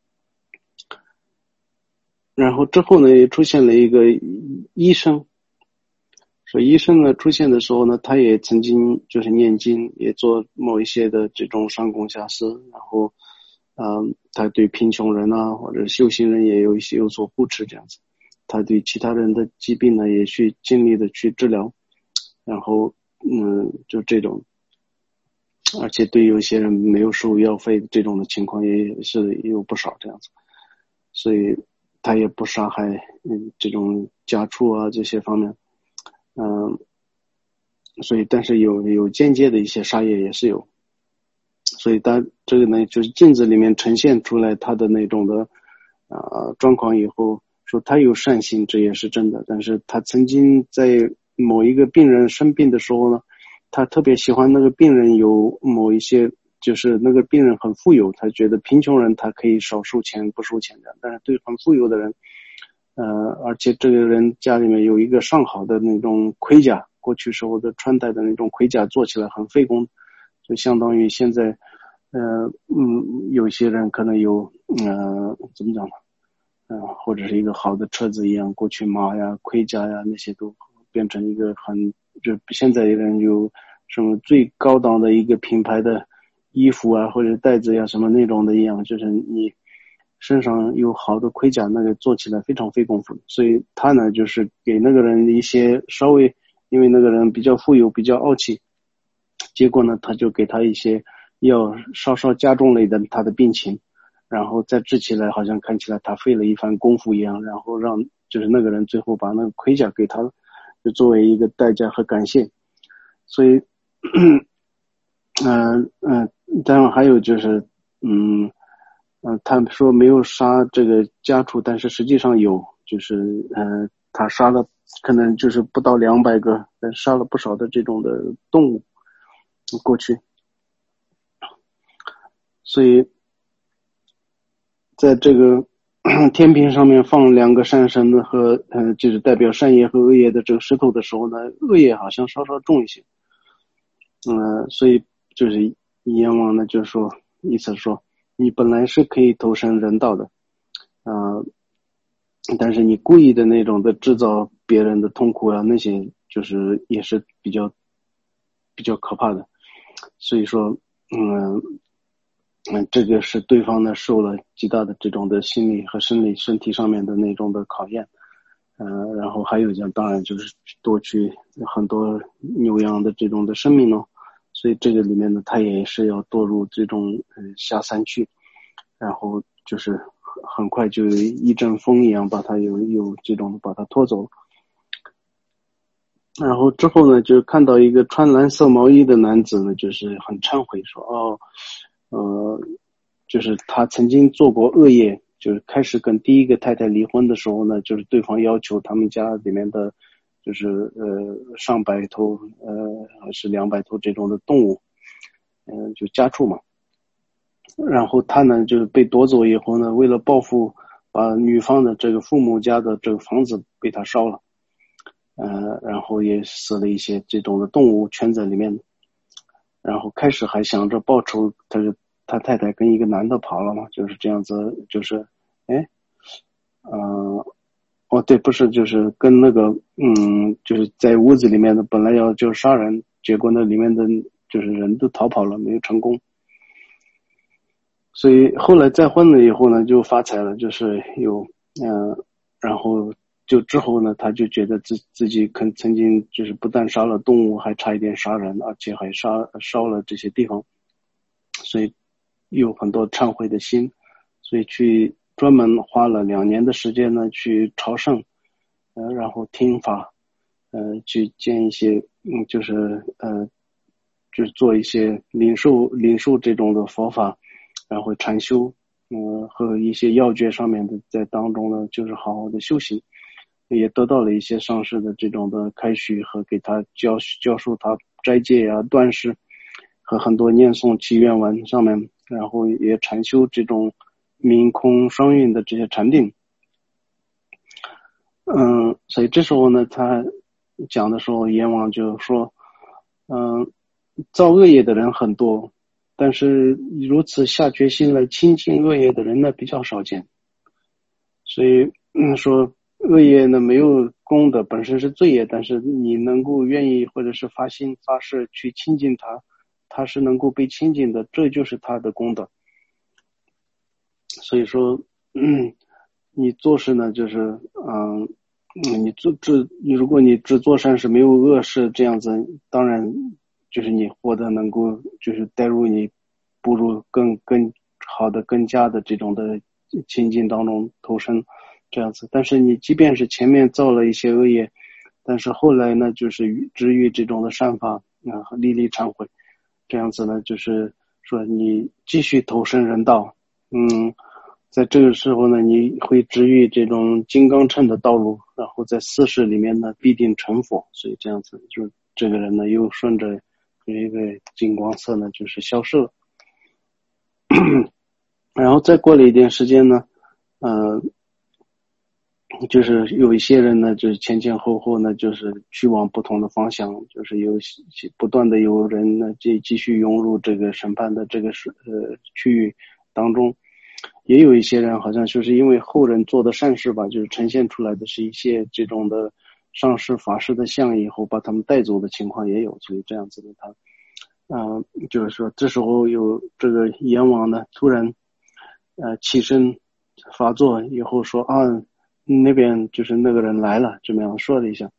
然后之后呢也出现了一个医生，说医生呢出现的时候呢，他也曾经就是念经，也做某一些的这种上供下施，然后他对贫穷人啊或者修行人也有所护持这样子，他对其他人的疾病呢也去尽力的去治疗，然后就这种，而且对有些人没有收药费这种的情况也有不少这样子，所以他也不杀害这种家畜啊这些方面，所以但是有间接的一些杀业也是有，所以他这个呢就是镜子里面呈现出来他的那种的状况以后， 说他有善心，这也是真的，但是他曾经在某一个病人生病的时候呢，他特别喜欢那个病人有某一些，就是那个病人很富有，他觉得贫穷人他可以少收钱不收钱的，但是对很富有的人，而且这个人家里面有一个上好的那种盔甲，过去时候的穿戴的那种盔甲做起来很费工，就相当于现在有些人可能有怎么讲呢？或者是一个好的车子一样，过去马呀、盔甲呀那些都变成一个就现在的人有什么最高档的一个品牌的衣服啊，或者袋子呀什么那种的一样，就是你身上有好的盔甲，那个做起来非常费功夫。所以他呢，就是给那个人一些稍微，因为那个人比较富有、比较傲气，结果呢，他就给他一些药，稍稍加重了他的病情。然后再治起来，好像看起来他费了一番功夫一样，然后让就是那个人最后把那个盔甲给他，就作为一个代价和感谢。所以，当然还有就是，他说没有杀这个家畜，但是实际上有，就是他杀了可能就是不到200个，但杀了不少的这种的动物过去，所以。在这个天平上面放2个善神的和就是代表善业和恶业的这个石头的时候呢，恶业好像稍稍重一些，所以就是阎王呢就说，意思说你本来是可以投身人道的，但是你故意的那种的制造别人的痛苦啊，那些就是也是比较可怕的，所以说这个是对方呢受了极大的这种的心理和生理身体上面的那种的考验，然后还有当然就是夺取很多牛羊的这种的生命呢，所以这个里面呢他也是要堕入这种下三去，然后就是很快就一阵风一样把他有这种把他拖走，然后之后呢就看到一个穿蓝色毛衣的男子呢，就是很忏悔说就是他曾经做过恶业，就是开始跟第一个太太离婚的时候呢，就是对方要求他们家里面的就是上百头还是200头这种的动物，就家畜嘛，然后他呢就被夺走以后呢，为了报复，把女方的这个父母家的这个房子被他烧了，然后也死了一些这种的动物圈在里面，然后开始还想着报仇，他太太跟一个男的跑了嘛，就是这样子，就是对，不是，就是跟那个就是在屋子里面的本来要就杀人，结果那里面的就是人都逃跑了，没有成功。所以后来再婚了以后呢，就发财了，就是然后就之后呢，他就觉得自己曾经就是不但杀了动物，还差一点杀人，而且还烧了这些地方，所以有很多忏悔的心，所以去专门花了2年的时间呢去朝圣，然后听法，去见一些就是做一些领受这种的佛法，然后禅修，和一些要诀上面的在当中呢，就是好好的修行，也得到了一些上师的这种的开许和给他教授他斋戒啊、断食和很多念诵祈愿文上面，然后也禅修这种明空双运的这些禅定。所以这时候呢，他讲的时候，阎王就说，造恶业的人很多，但是如此下决心来清净恶业的人呢比较少见。所以说恶业呢没有功德，本身是罪业，但是你能够愿意或者是发心发誓去亲近他，他是能够被亲近的，这就是他的功德。所以说你做事呢就是如果你只做善事没有恶事这样子，当然就是你活得能够就是带入你步入更好的更加的这种的情境当中投身这样子，但是你即便是前面造了一些恶业，但是后来呢就是知遇这种的善法历历忏悔，这样子呢就是说你继续投身人道， 在这个时候呢，你会治愈这种金刚乘的道路，然后在四世里面呢必定成佛，所以这样子，就这个人呢又顺着这个金光色呢就是消失了。然后再过了一点时间呢，就是有一些人呢，就是前前后后呢，就是去往不同的方向，就是有不断的有人呢继续涌入这个审判的这个区域当中，也有一些人好像就是因为后人做的善事吧，就是呈现出来的是一些这种的上师法师的像，以后把他们带走的情况也有，所以这样子的他，就是说这时候有这个阎王呢突然起身发作以后说那边就是那个人来了，这么样说了一下，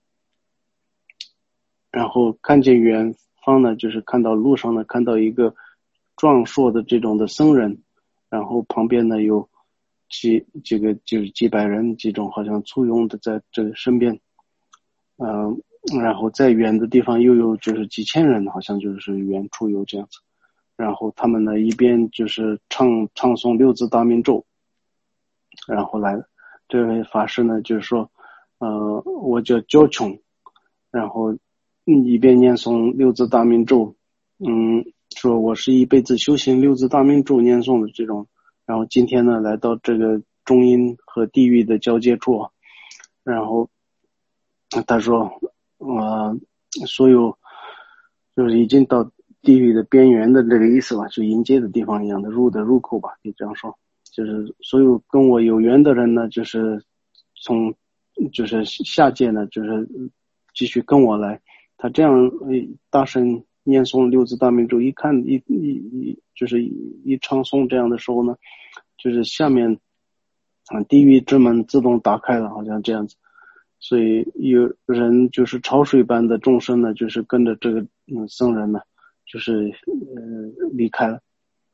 然后看见远方呢，就是看到路上呢，看到一个壮硕的这种的僧人，然后旁边呢有几个就是几百人这种好像簇拥的在这个身边，然后在远的地方又有就是几千人，好像就是远处有这样子，然后他们呢一边就是唱诵六字大明咒，然后来了。这位法师呢就是说我叫焦琼，然后一边念诵六字大明咒，说我是一辈子修行六字大明咒念诵的这种，然后今天呢来到这个中阴和地狱的交界处，然后他说所有就是已经到地狱的边缘的这个意思吧，就迎接的地方一样的入口吧，可以这样说，就是所有跟我有缘的人呢，就是从就是下界呢，就是继续跟我来。他这样大声念诵六字大明咒，一看就是一唱诵这样的时候呢，就是下面地狱之门自动打开了，好像这样子。所以有人就是潮水般的众生呢，就是跟着这个僧人呢，就是离开了。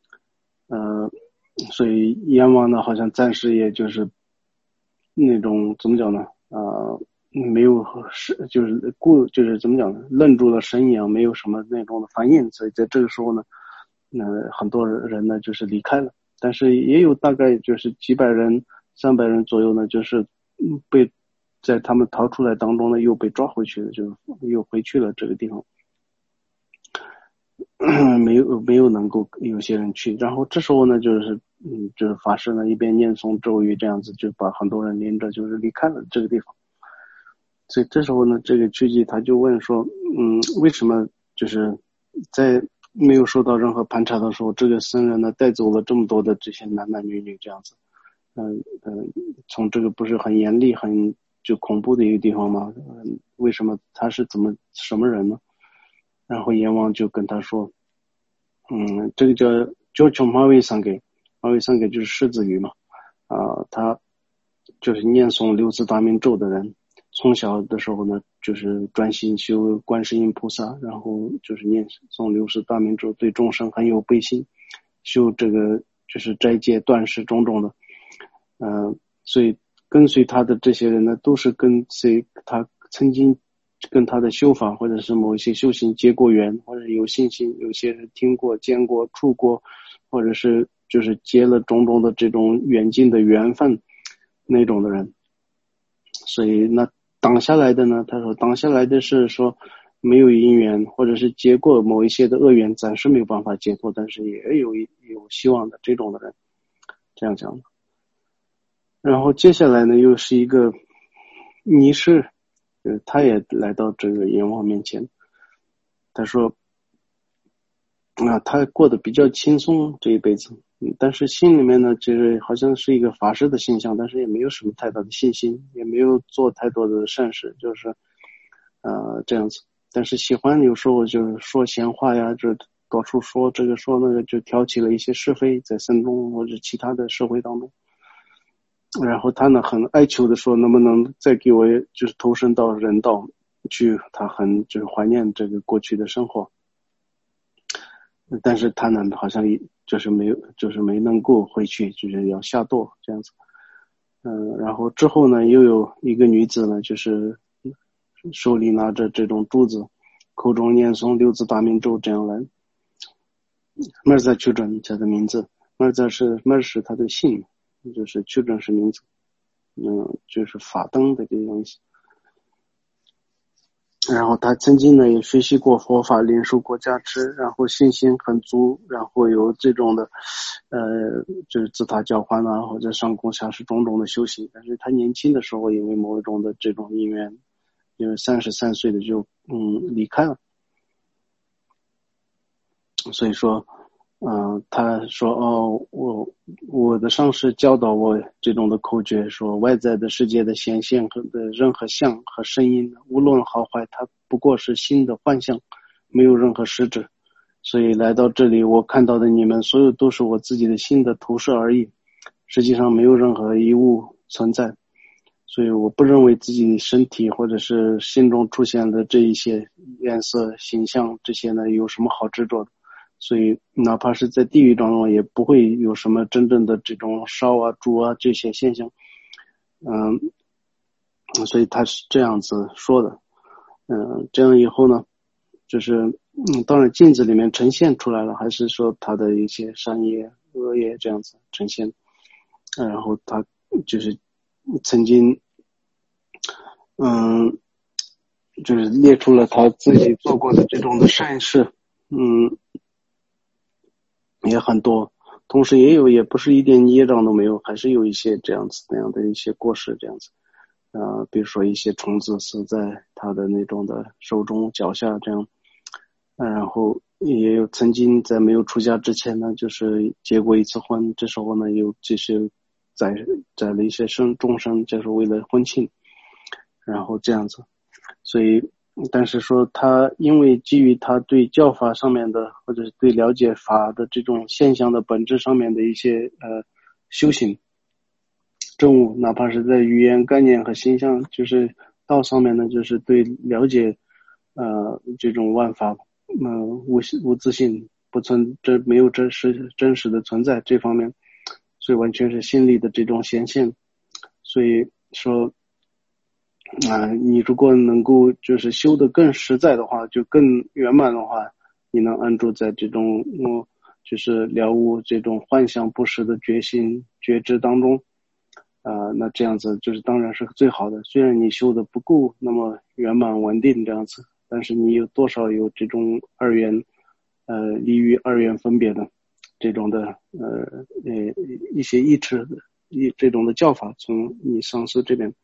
所以阎王呢，好像暂时也就是那种怎么讲呢？没有就是怎么讲呢？愣住了神一样，没有什么那种的反应。所以在这个时候呢，很多人呢就是离开了，但是也有大概就是几百人、300人左右呢，就是被在他们逃出来当中呢，又被抓回去了，就又回去了这个地方。没有能够有些人去，然后这时候呢，就是法师呢一边念诵咒语这样子，就把很多人连着就是离开了这个地方。所以这时候呢，这个曲记他就问说，为什么就是在没有受到任何盘查的时候，这个僧人呢带走了这么多的这些男男女女这样子？从这个不是很严厉、很就恐怖的一个地方吗？为什么他是什么人呢？然后阎王就跟他说，这个叫马尾桑给就是狮子语嘛，他就是念诵六字大明咒的人，从小的时候呢，就是专心修观世音菩萨，然后就是念诵六字大明咒，对众生很有悲心，修这个就是斋戒断食种种的，所以跟随他的这些人呢，都是跟随他曾经跟他的修法或者是某一些修行结过缘，或者有信心，有些人听过、见过、触过，或者是就是结了种种的这种远近的缘分那种的人。所以那挡下来的呢，他说挡下来的是说没有因缘，或者是结过某一些的恶缘，暂时没有办法解脱，但是也有希望的这种的人，这样讲的。然后接下来呢，又是一个尼士，他也来到这个阎王面前，他说他过得比较轻松这一辈子，但是心里面呢，就是好像是一个法师的形象，但是也没有什么太大的信心，也没有做太多的善事，就是这样子。但是喜欢有时候就是说闲话呀，就到处说这个说那个，就挑起了一些是非，在僧中或者其他的社会当中。然后他呢很哀求的说，能不能再给我就是投身到人道去？他很就是怀念这个过去的生活。但是他呢好像就是没能够回去，就是要下堕这样子。然后之后呢又有一个女子呢，就是手里拿着这种珠子，口中念诵六字大明咒这样来。Mirza Chudran 他的名字，Mirza 是他的姓， 就是确证实名字，就是法灯的这个东西。然后他曾经呢也学习过佛法，领受过加持，然后信心很足，然后有这种的就是自他交换啊，或者上供下施种种的修行。但是他年轻的时候因为某一种的这种因缘，因为33岁的就离开了。所以说他说我的上师教导我这种的口诀，说外在的世界的显现和的任何相和声音，无论好坏，它不过是心的幻象，没有任何实质。所以来到这里，我看到的你们所有都是我自己的心的投射而已，实际上没有任何一物存在。所以我不认为自己身体或者是心中出现的这一些颜色形象，这些呢有什么好执着的。所以哪怕是在地狱当中也不会有什么真正的这种烧啊煮啊这些现象。所以他是这样子说的。这样以后呢就是当然镜子里面呈现出来了，还是说他的一些善业恶业这样子呈现。然后他就是曾经就是列出了他自己做过的这种的善事，也很多，同时也不是一点业障都没有，还是有一些这样子那样的一些过失这样子。比如说一些虫子死在他的那种的手中脚下这样。然后也有曾经在没有出家之前呢，就是结过一次婚，这时候呢又继续宰了一些众生，就是为了婚庆，然后这样子。所以但是说他因为基于他对教法上面的，或者是对了解法的这种现象的本质上面的一些修行证悟，哪怕是在语言概念和形象就是道上面呢，就是对了解这种万法无自性不没有真实的存在这方面，所以完全是心理的这种显现。所以说你如果能够就是修得更实在的话，就更圆满的话，你能安住在这种就是了悟这种幻象不实的觉心觉知当中。那这样子就是当然是最好的。虽然你修的不够那么圆满稳定这样子，但是你有多少有这种二元离于二元分别的这种的一些意志这种的教法，从你上师这边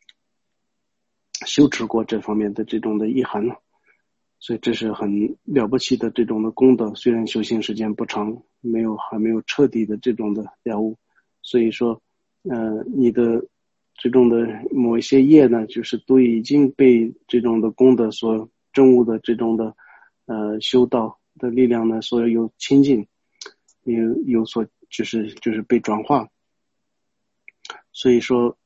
修持过这方面的这种的意涵，所以这是很了不起的这种的功德。虽然修行时间不长，还没有彻底的这种的了悟，所以说你的这种的某一些业呢，就是都已经被这种的功德所证悟的这种的修道的力量呢所有亲近，有所就是被转化。所以说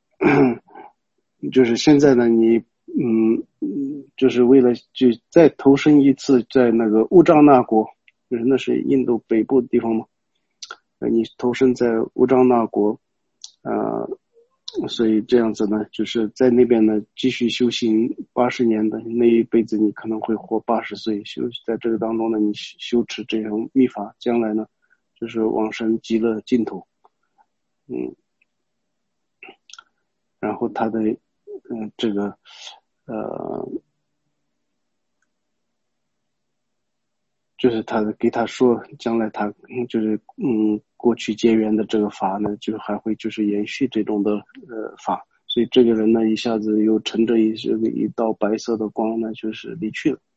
就是现在呢你就是为了就再投身一次在那个乌扎那国，就是那是印度北部的地方嘛，你投身在乌扎那国所以这样子呢就是在那边呢继续修行80年的那一辈子，你可能会活80岁，在这个当中呢你修持这种密法，将来呢就是往生极乐净土。然后他的这个就是他给他说将来他就是过去结缘的这个法呢就还会就是延续这种的法。所以这个人呢一下子又乘着一道白色的光呢就是离去了。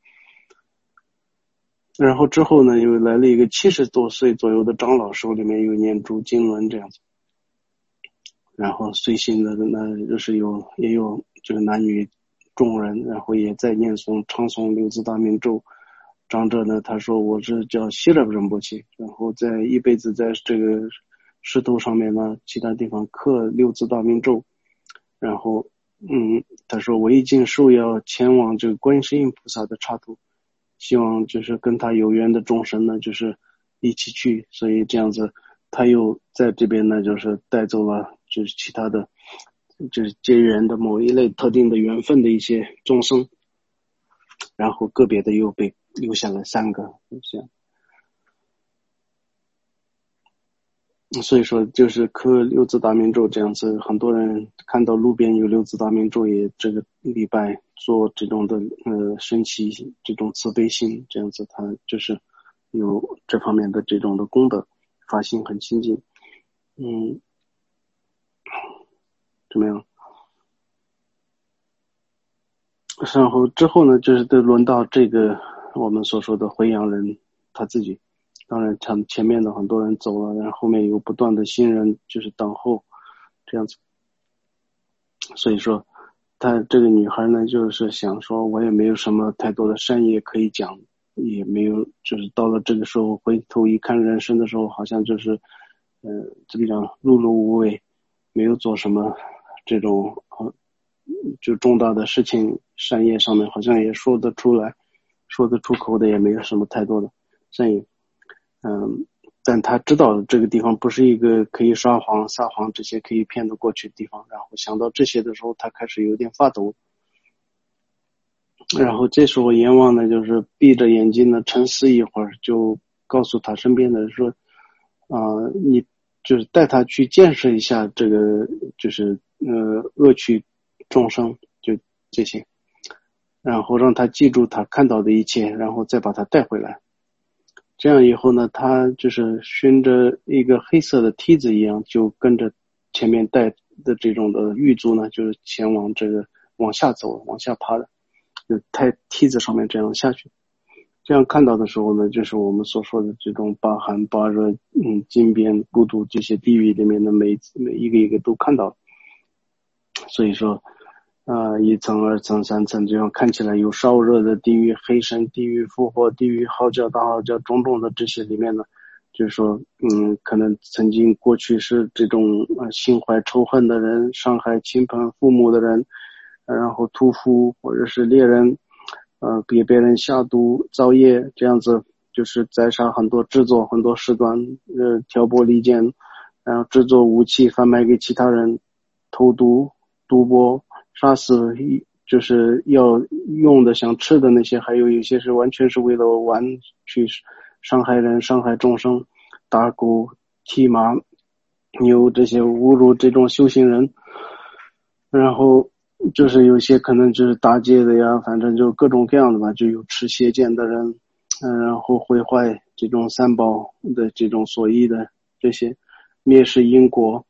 然后之后呢又来了一个70多岁左右的长老，手里面有念珠经文这样子。然后随行的呢就是也有这个男女众人，然后也在唱诵六字大明咒。长者呢他说我是叫希勒仁波切，然后在一辈子在这个石头上面呢其他地方刻六字大明咒。然后他说我已经受邀前往这个观世音菩萨的刹土，希望就是跟他有缘的众生呢就是一起去。所以这样子他又在这边呢就是带走了就是其他的就是结缘的某一类特定的缘分的一些众生，然后个别的又被留下了3个这样。 所以说就是刻六字大明咒这样子，很多人看到路边有六字大明咒，也这个礼拜做这种的升起这种慈悲心，这样子他就是有这方面的这种的功德，发心很清净。怎么样？然后之后呢，就是得轮到这个我们所说的回阳人他自己。当然前面的很多人走了，然后后面有不断的新人就是等候这样子。所以说她这个女孩呢，就是想说我也没有什么太多的善业可以讲，也没有，就是到了这个时候回头一看人生的时候，好像就是怎么讲，碌碌无为，没有做什么这种就重大的事情，善业上面好像也说得出来，说得出口的也没有什么太多的善业。但他知道这个地方不是一个可以撒谎这些可以骗得过去的地方，然后想到这些的时候，他开始有点发抖。然后这时候阎王呢，就是闭着眼睛呢沉思一会儿，就告诉他身边的人说你就是带他去见识一下这个就是恶趣众生，就这些，然后让他记住他看到的一切，然后再把他带回来。这样以后呢，他就是循着一个黑色的梯子一样，就跟着前面带的这种的狱卒呢，就是前往这个往下走，往下爬的，就在梯子上面这样下去。这样看到的时候呢，就是我们所说的这种八寒八热、金边、孤独这些地狱里面的每一个一个都看到。所以说一层二层三层，这样看起来有烧热的地狱、黑神地狱、复活地狱、嚎叫大嚎叫种种的这些里面呢，就是说可能曾经过去是这种心怀仇恨的人，伤害亲朋父母的人，然后屠夫或者是猎人给别人下毒造业，这样子就是宰杀很多，制作很多事端挑拨离间，然后制作武器贩卖给其他人，投毒赌博杀死就是要用的想吃的那些，还有一些是完全是为了玩去伤害人伤害众生，打狗踢马牛这些侮辱这种修行人，然后就是有些可能就是打劫的呀，反正就各种各样的吧，就有持邪见的人，然后毁坏这种三宝的这种所依的这些，蔑视因果，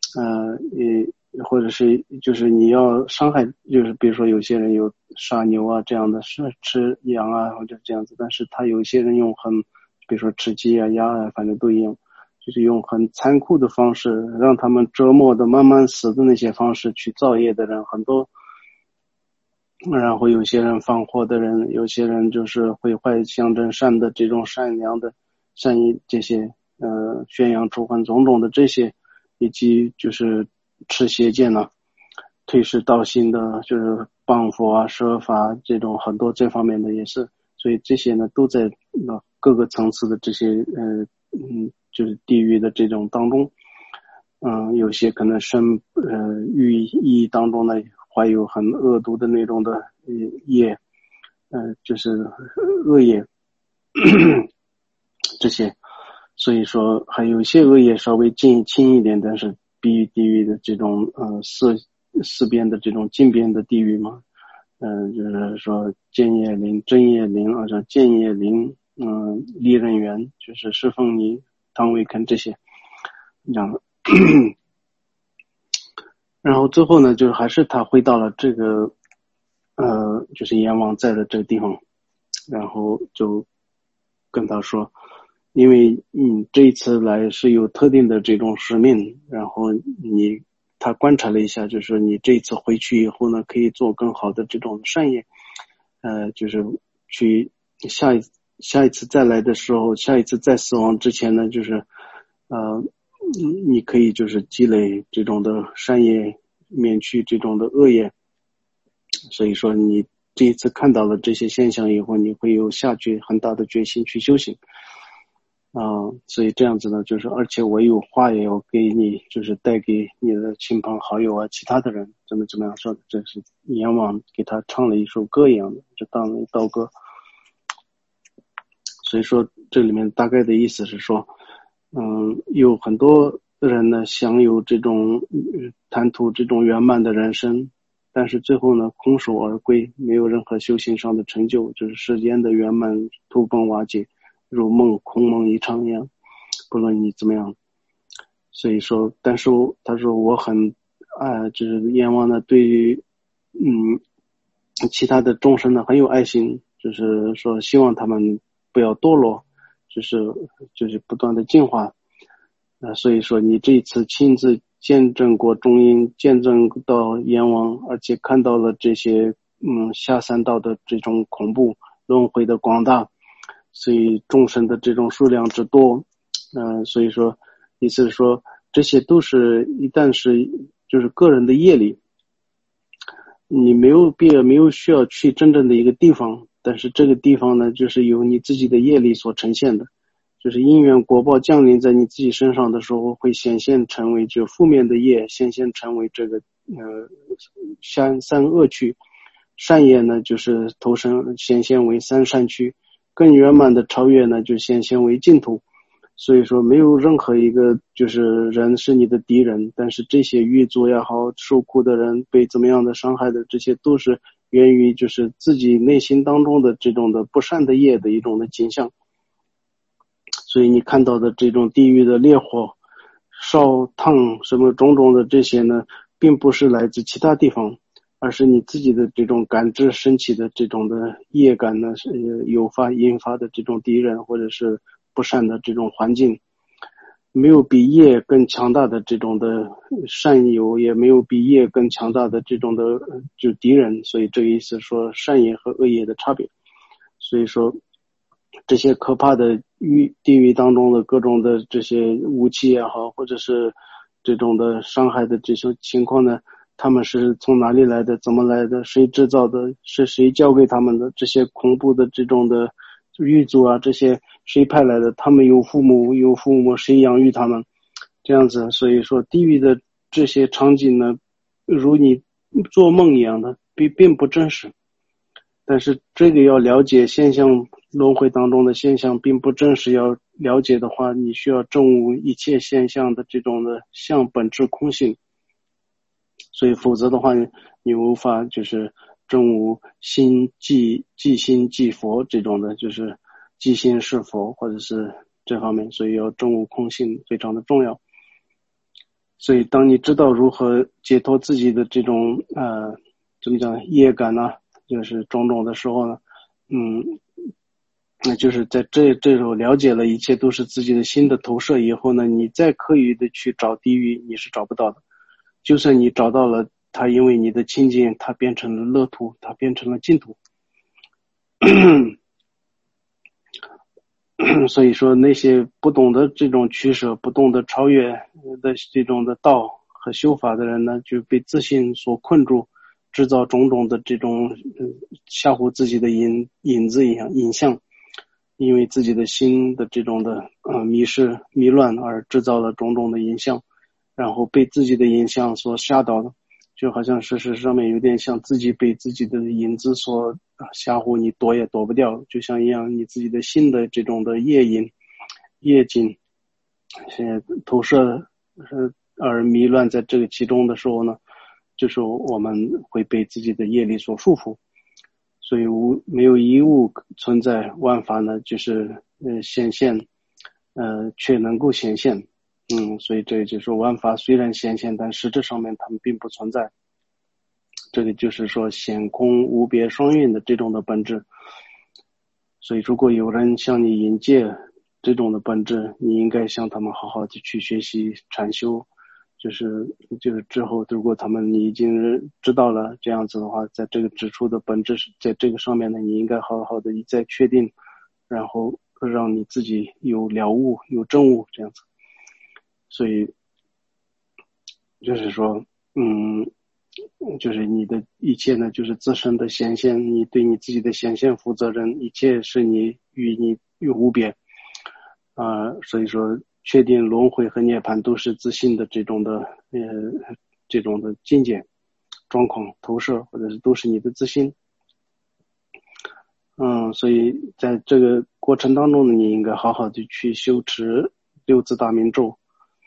或者是就是你要伤害，就是比如说有些人有杀牛啊这样的，是吃羊啊或者这样子，但是他有一些人用很，比如说吃鸡啊鸭啊，反正都一样。就是用很残酷的方式让他们折磨的慢慢死的那些方式去造业的人很多，然后有些人放火的人，有些人就是毁坏象征善的这种善良的善意，这些宣扬仇恨种种的这些，以及就是持邪见呢，退世道心的，就是谤佛啊舍法这种很多这方面的也是，所以这些呢都在各个层次的这些就是地狱的这种当中，有些可能寓意当中呢怀有很恶毒的那种的业，就是恶业这些，所以说还有一些恶业稍微轻一点，但是比地狱的这种四边的这种近边的地狱嘛，就是说剑叶林、针叶林，或者剑叶林，利刃园，就是石凤泥、汤唯坑这些，这样的。然后最后呢，就还是他回到了这个就是阎王在的这个地方，然后就跟他说，因为这一次来是有特定的这种使命，然后他观察了一下，就是你这一次回去以后呢，可以做更好的这种善业，就是去下一次再来的时候，下一次在死亡之前呢，就是你可以就是积累这种的善业，免去这种的恶业。所以说你这一次看到了这些现象以后，你会有下去很大的决心去修行所以这样子呢，就是而且我有话也要给你，就是带给你的亲朋好友啊，其他的人怎么样说的，这是阎王给他唱了一首歌一样的，就当了一道歌。所以说这里面大概的意思是说有很多人呢享有这种谈吐这种圆满的人生，但是最后呢空手而归，没有任何修行上的成就，就是世间的圆满土崩瓦解，如梦空梦一场一样，不论你怎么样。所以说，但是他说我很就是阎王呢对于其他的众生呢很有爱心，就是说希望他们不要堕落，就是不断的进化。所以说你这一次亲自见证过中阴，见证到阎王，而且看到了这些下三道的这种恐怖轮回的广大，所以众生的这种数量之多，所以说意思是说这些都是一旦是就是个人的业力，你没有需要去真正的一个地方，但是这个地方呢就是由你自己的业力所呈现的，就是因缘果报降临在你自己身上的时候，会显现成为这负面的业，显现成为这个三恶趣，善业呢就是投生显现为三善趣，更圆满的超越呢就显现为净土。所以说没有任何一个就是人是你的敌人，但是这些狱卒也好，受苦的人，被怎么样的伤害的，这些都是源于就是自己内心当中的这种的不善的业的一种的景象。所以你看到的这种地狱的烈火烧烫什么种种的这些呢，并不是来自其他地方，而是你自己的这种感知升起的这种的业感呢，是引发的这种敌人或者是不善的这种环境。没有比业更强大的这种的善友，也没有比业更强大的这种的就敌人，所以这个意思说善业和恶业的差别。所以说这些可怕的地狱当中的各种的这些武器也好，或者是这种的伤害的这种情况呢，他们是从哪里来的，怎么来的，谁制造的，是谁教给他们的，这些恐怖的这种的狱卒啊，这些谁派来的，他们有父母谁养育他们，这样子。所以说地狱的这些场景呢，如你做梦一样的，并不真实。但是这个要了解现象轮回当中的现象并不真实，要了解的话，你需要证悟一切现象的这种的相本质空性，所以否则的话你无法就是证悟心即心即佛这种的，就是即心是佛或者是这方面，所以要证悟空性非常的重要。所以当你知道如何解脱自己的这种怎么讲业感啊，就是种种的时候呢，那就是在这种了解了一切都是自己的心的投射以后呢，你再刻意的去找地狱，你是找不到的。就算你找到了它，因为你的清净，它变成了乐土，它变成了净土。所以说那些不懂得这种取舍，不懂得超越的这种的道和修法的人呢，就被自信所困住，制造种种的这种吓唬自己的影子一样影像，因为自己的心的这种的迷失迷乱而制造了种种的影像，然后被自己的影像所吓到的，就好像事实上面有点像自己被自己的影子所吓唬，你躲也躲不掉，就像一样你自己的心的这种的业景投射而迷乱在这个其中的时候呢，就是我们会被自己的业力所束缚。所以没有一物存在，万法呢就是显现却能够显现。所以这就是说万法虽然显现，但实质上面它们并不存在。这个就是说显空无别双运的这种的本质。所以如果有人向你引介这种的本质，你应该向他们好好的去学习禅修，就是之后如果你已经知道了这样子的话，在这个指出的本质在这个上面呢，你应该好好的一再确定，然后让你自己有了悟有证悟这样子。所以就是说就是你的一切呢就是自身的显现，你对你自己的显现负责任，一切是你与你无别所以说确定轮回和涅槃都是自信的这种的境界状况投射，或者是都是你的自信。所以在这个过程当中呢，你应该好好的去修持六字大明咒，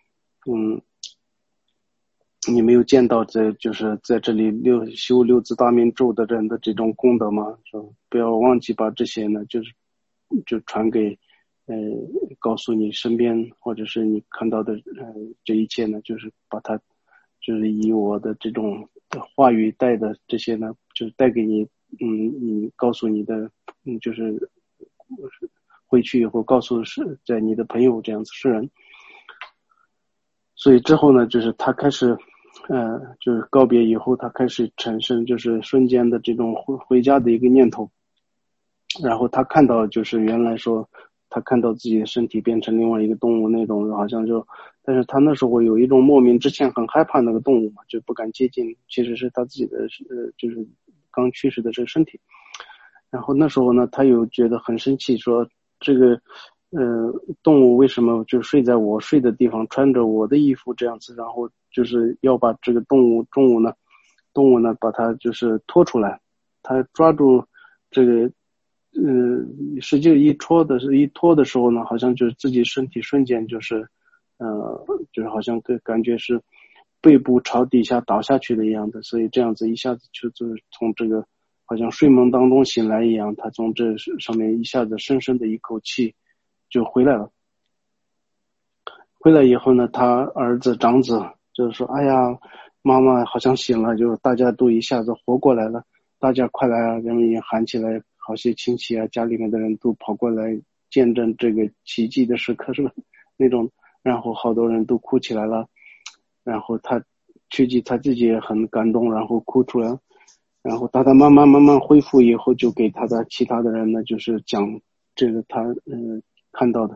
你没有见到就是在这里修六字大明咒的人的这种功德吗？说不要忘记把这些呢，就传给告诉你身边或者是你看到的这一切呢，就是把它就是以我的这种话语带的这些呢，就是带给你你告诉你的就是回去以后告诉在你的朋友这样子世人。所以之后呢，就是他开始就是告别以后，他开始产生就是瞬间的这种回家的一个念头。然后他看到就是原来说他看到自己的身体变成另外一个动物那种，好像但是他那时候有一种莫名之前很害怕那个动物嘛，就不敢接近，其实是他自己的就是刚去世的这个身体。然后那时候呢，他又觉得很生气，说这个动物为什么就睡在我睡的地方，穿着我的衣服这样子，然后就是要把这个动物呢把它就是拖出来。他抓住这个实际一拖的时候呢，好像就是自己身体瞬间就是就是好像感觉是背部朝底下倒下去的一样的，所以这样子一下子就是从这个好像睡梦当中醒来一样，他从这上面一下子深深的一口气就回来了。回来以后呢，他儿子长子就是说，哎呀，妈妈好像醒了，就大家都一下子活过来了，大家快来啊，人们也喊起来，好些亲戚啊，家里面的人都跑过来见证这个奇迹的时刻，是吧？那种，然后好多人都哭起来了，然后他自己也很感动，然后哭出来，然后他慢慢恢复以后，就给他的其他的人呢，就是讲这个他看到的，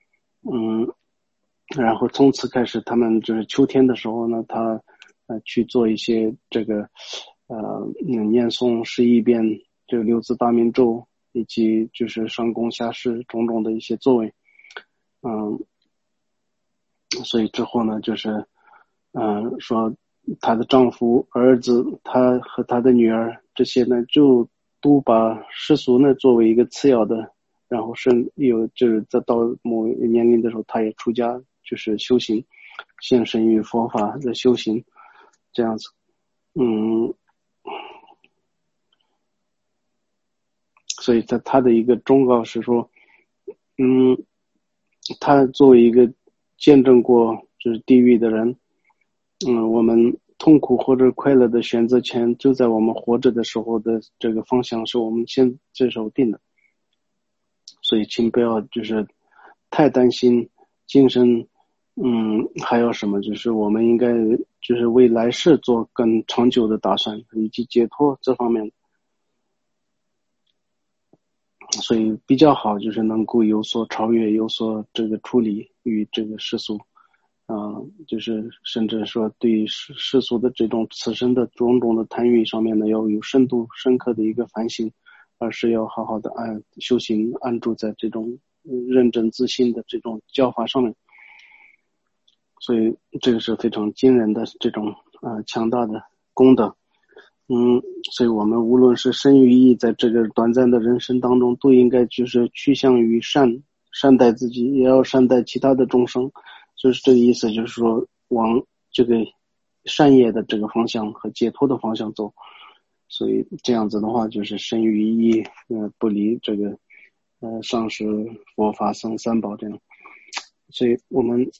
然后从此开始，他们就是秋天的时候呢，他去做一些这个念诵11遍这个六字大明咒，以及就是上供下施种种的一些作为，所以之后呢，就是说她的丈夫、儿子，她和她的女儿这些呢，就都把世俗呢作为一个次要的，然后就是在到某年龄的时候，她也出家，就是修行，献身于佛法的修行，这样子，所以他的一个忠告是说，他作为一个见证过就是地狱的人，我们痛苦或者快乐的选择权就在我们活着的时候的这个方向是我们先这时候定的，所以请不要就是太担心今生，还有什么就是我们应该就是为来世做更长久的打算以及解脱这方面，所以比较好就是能够有所超越，有所这个处理与这个世俗，就是甚至说对于世俗的这种此生的种种的贪欲上面呢，要有深度深刻的一个反省，而是要好好的修行，安住在这种认真自信的这种教法上面。所以这个是非常惊人的这种强大的功德。所以我们无论是生与义，在这个短暂的人生当中，都应该就是趋向于善待自己，也要善待其他的众生。就是这个意思，就是说往这个善业的这个方向和解脱的方向走。所以这样子的话，就是生与义，不离这个上师佛法僧三宝这样。所以我们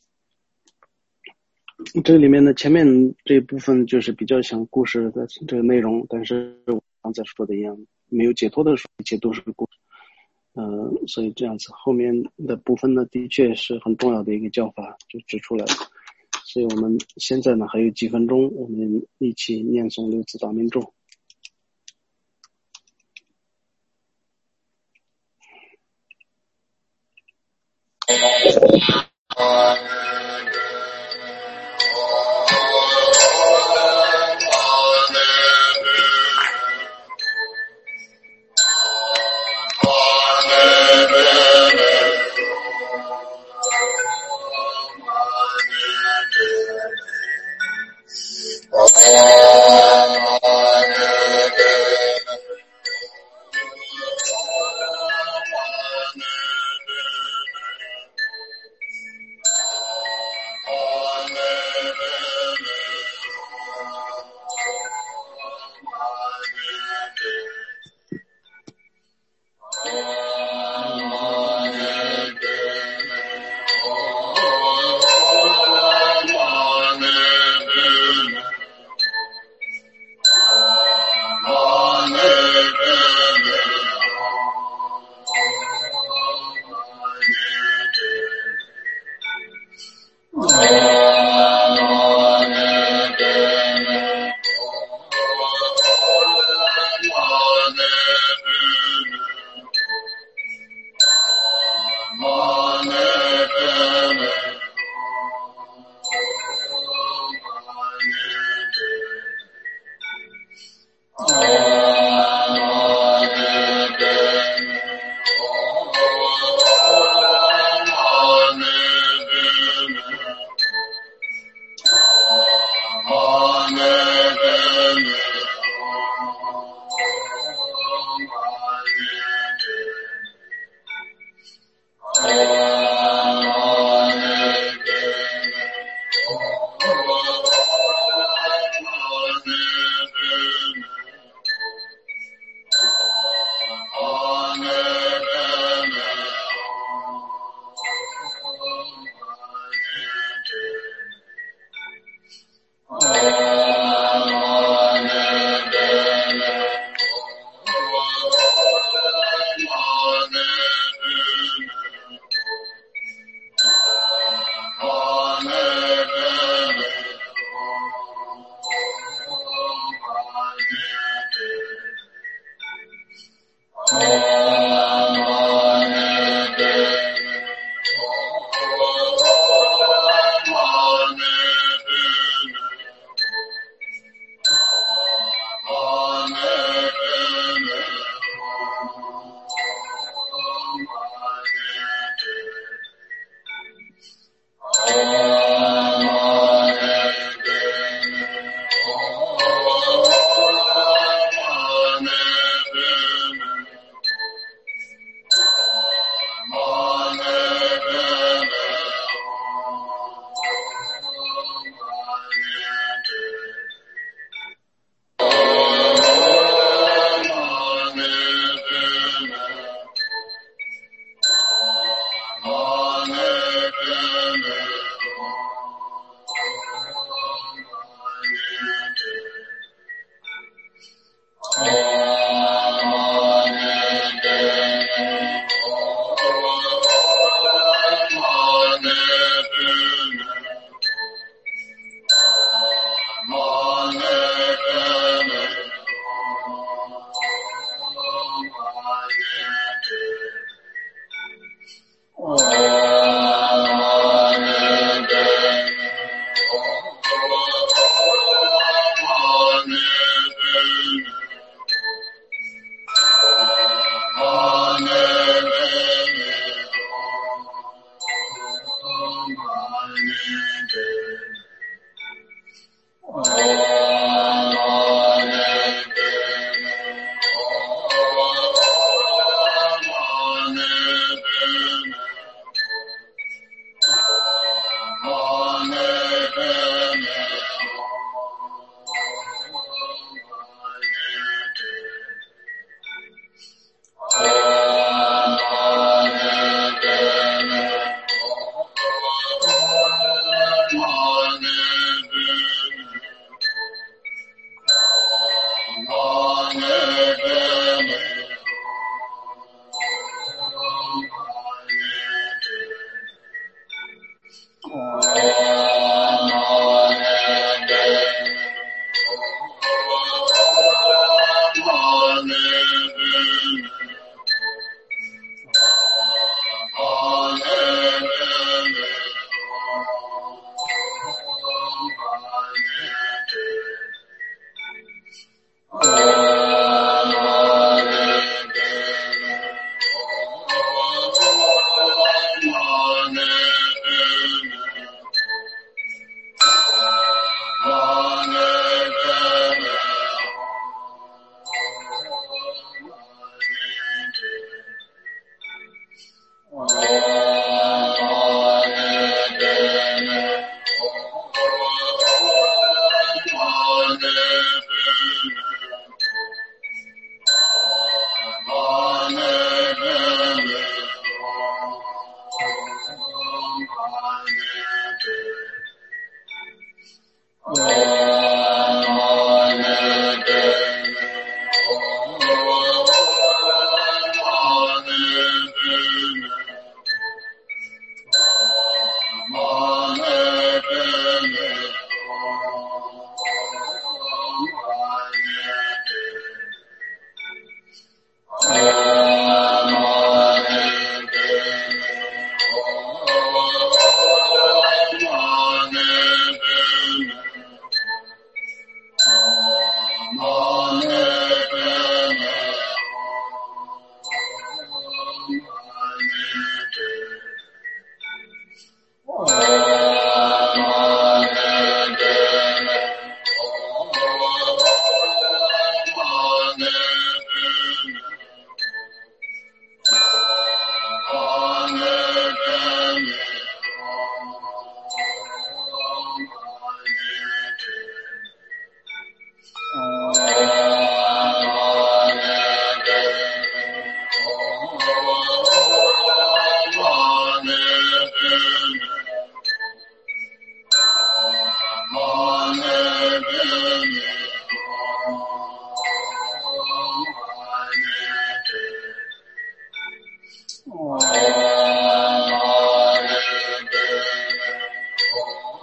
这里面的前面这一部分就是比较像故事的这个内容，但是我刚才说的一样，没有解脱的时候，一切都是故事。所以这样子后面的部分呢，的确是很重要的一个教法就指出来了。所以我们现在呢还有几分钟，我们一起念诵六字大明咒。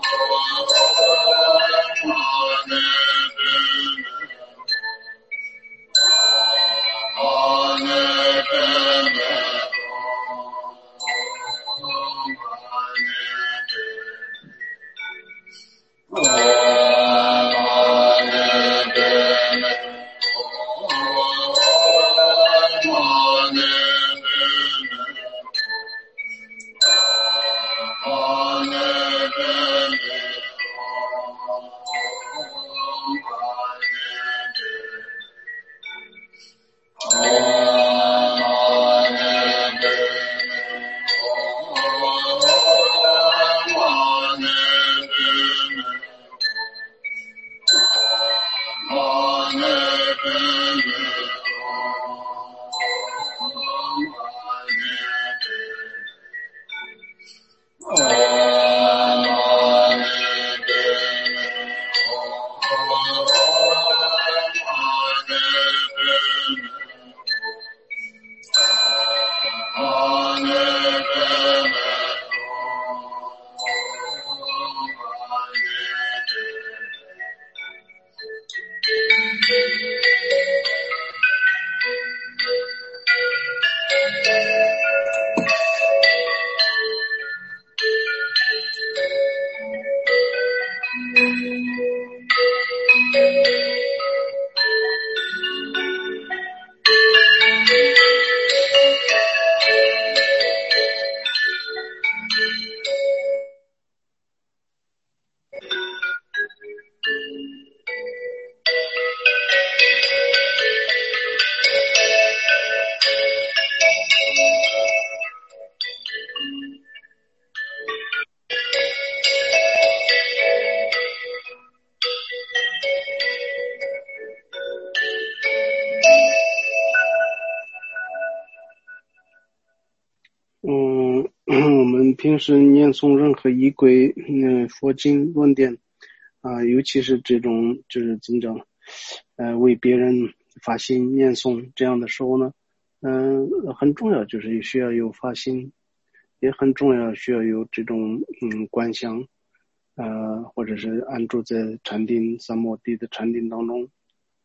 我们平时念诵任何仪轨，佛经论点尤其是这种就是怎么讲，为别人发心念诵这样的时候呢，很重要，就是需要有发心，也很重要，需要有这种观想，或者是安住在禅定三摩地的禅定当中，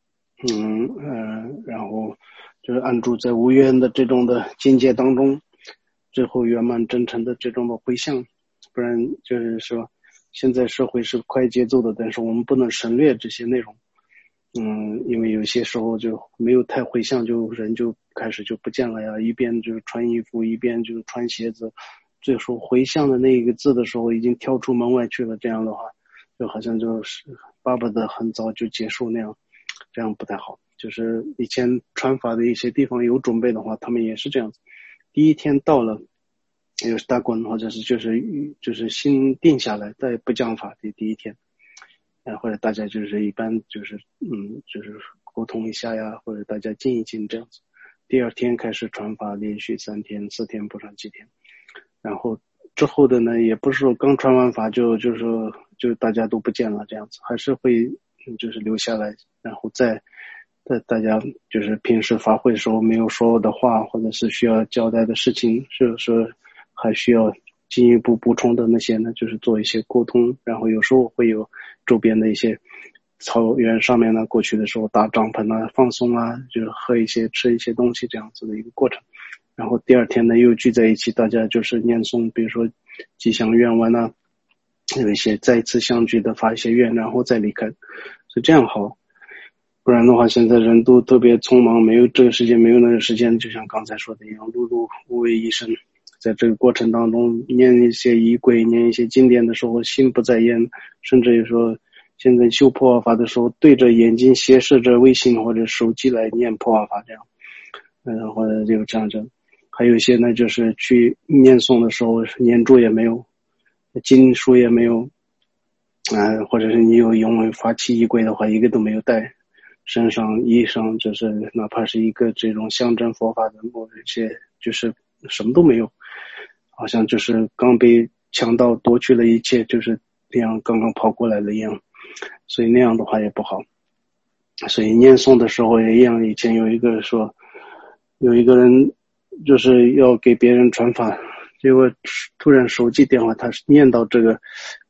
然后就是安住在无缘的这种的境界当中。最后圆满真诚的这种的回向，不然就是说，现在社会是快节奏的，但是我们不能省略这些内容，因为有些时候就没有太回向，就人就开始就不见了呀，一边就穿衣服，一边就穿鞋子，最后回向的那一个字的时候，已经跳出门外去了，这样的话，就好像就是巴不得很早就结束那样，这样不太好。就是以前传法的一些地方有准备的话，他们也是这样子。第一天到了，有大棍或者是就是心定下来，再不讲法的第一天，或者大家就是一般就是就是沟通一下呀，或者大家静一静这样子。第二天开始传法，连续3天4天不上7天，然后之后的呢，也不是说刚传完法就大家都不见了这样子，还是会就是留下来，然后再大家就是平时法会的时候没有说的话，或者是需要交代的事情，是说还需要进一步补充的那些呢，就是做一些沟通，然后有时候会有周边的一些草原上面呢，过去的时候搭帐篷啊、放松啊，就是喝一些、吃一些东西这样子的一个过程。然后第二天呢又聚在一起，大家就是念诵，比如说吉祥愿文啊，有一些再次相聚的发一些愿，然后再离开，所以这样好。不然的话，现在人都特别匆忙，没有这个时间，没有那个时间，就像刚才说的一样，碌碌无为一生。在这个过程当中，念一些仪轨，念一些经典的时候，心不在焉，甚至于说，现在修破瓦法的时候，对着眼睛斜视着微信或者手机来念破瓦法，这样，或者就这样子。还有一些呢，就是去念诵的时候，念珠也没有，经书也没有，或者是你有因为发起仪轨的话，一个都没有带。身上衣上就是哪怕是一个这种象征佛法的某一些，就是什么都没有，好像就是刚被强盗夺去了一切，就是那样刚刚跑过来了一样，所以那样的话也不好。所以念诵的时候也一样，以前有一个说，有一个人就是要给别人传法，结果突然手机电话他念到这个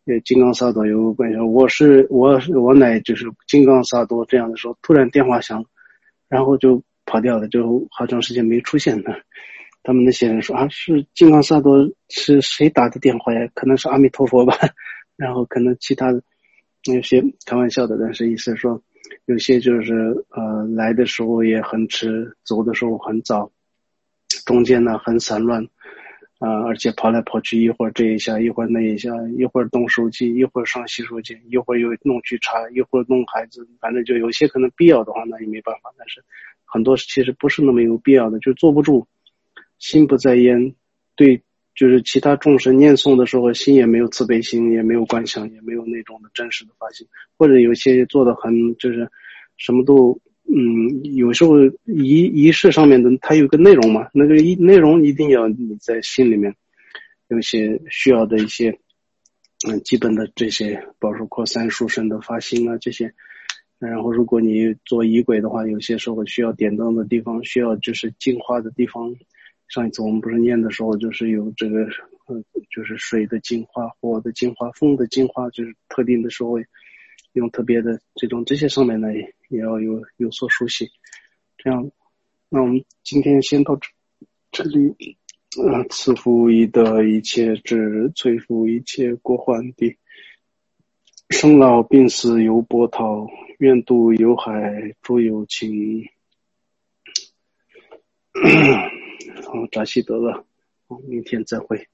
金刚萨埵有个关系，我乃就是金刚萨埵这样的时候，突然电话响，然后就跑掉了，就好长时间没出现了。他们那些人说啊，是金刚萨埵是谁打的电话呀？可能是阿弥陀佛吧。然后可能其他的有些开玩笑的，但是意思说有些就是来的时候也很迟，走的时候很早，中间呢很散乱。而且跑来跑去，一会儿这一下，一会儿那一下，一会儿动手机，一会儿上洗手间，一会儿又弄去查，一会儿弄孩子，反正就有些可能必要的话，那也没办法。但是很多其实不是那么有必要的，就坐不住，心不在焉。对，就是其他众生念诵的时候，心也没有慈悲心，也没有观想，也没有那种的真实的发心，或者有些做的很就是什么都。有时候仪式上面的它有个内容嘛，那个内容一定要你在心里面有些需要的一些基本的这些，比如说扩散殊胜的发心啊这些。然后如果你做仪轨的话，有些时候需要点灯的地方，需要就是净化的地方。上一次我们不是念的时候，就是有这个就是水的净化、火的净化、风的净化，就是特定的时候用特别的这些上面呢也要有所熟悉。这样，那我们今天先到这里。赐福一德，一切智，摧伏一切过患地。生老病死犹波涛，愿度有海诸有情。好，扎西德了，明天再会。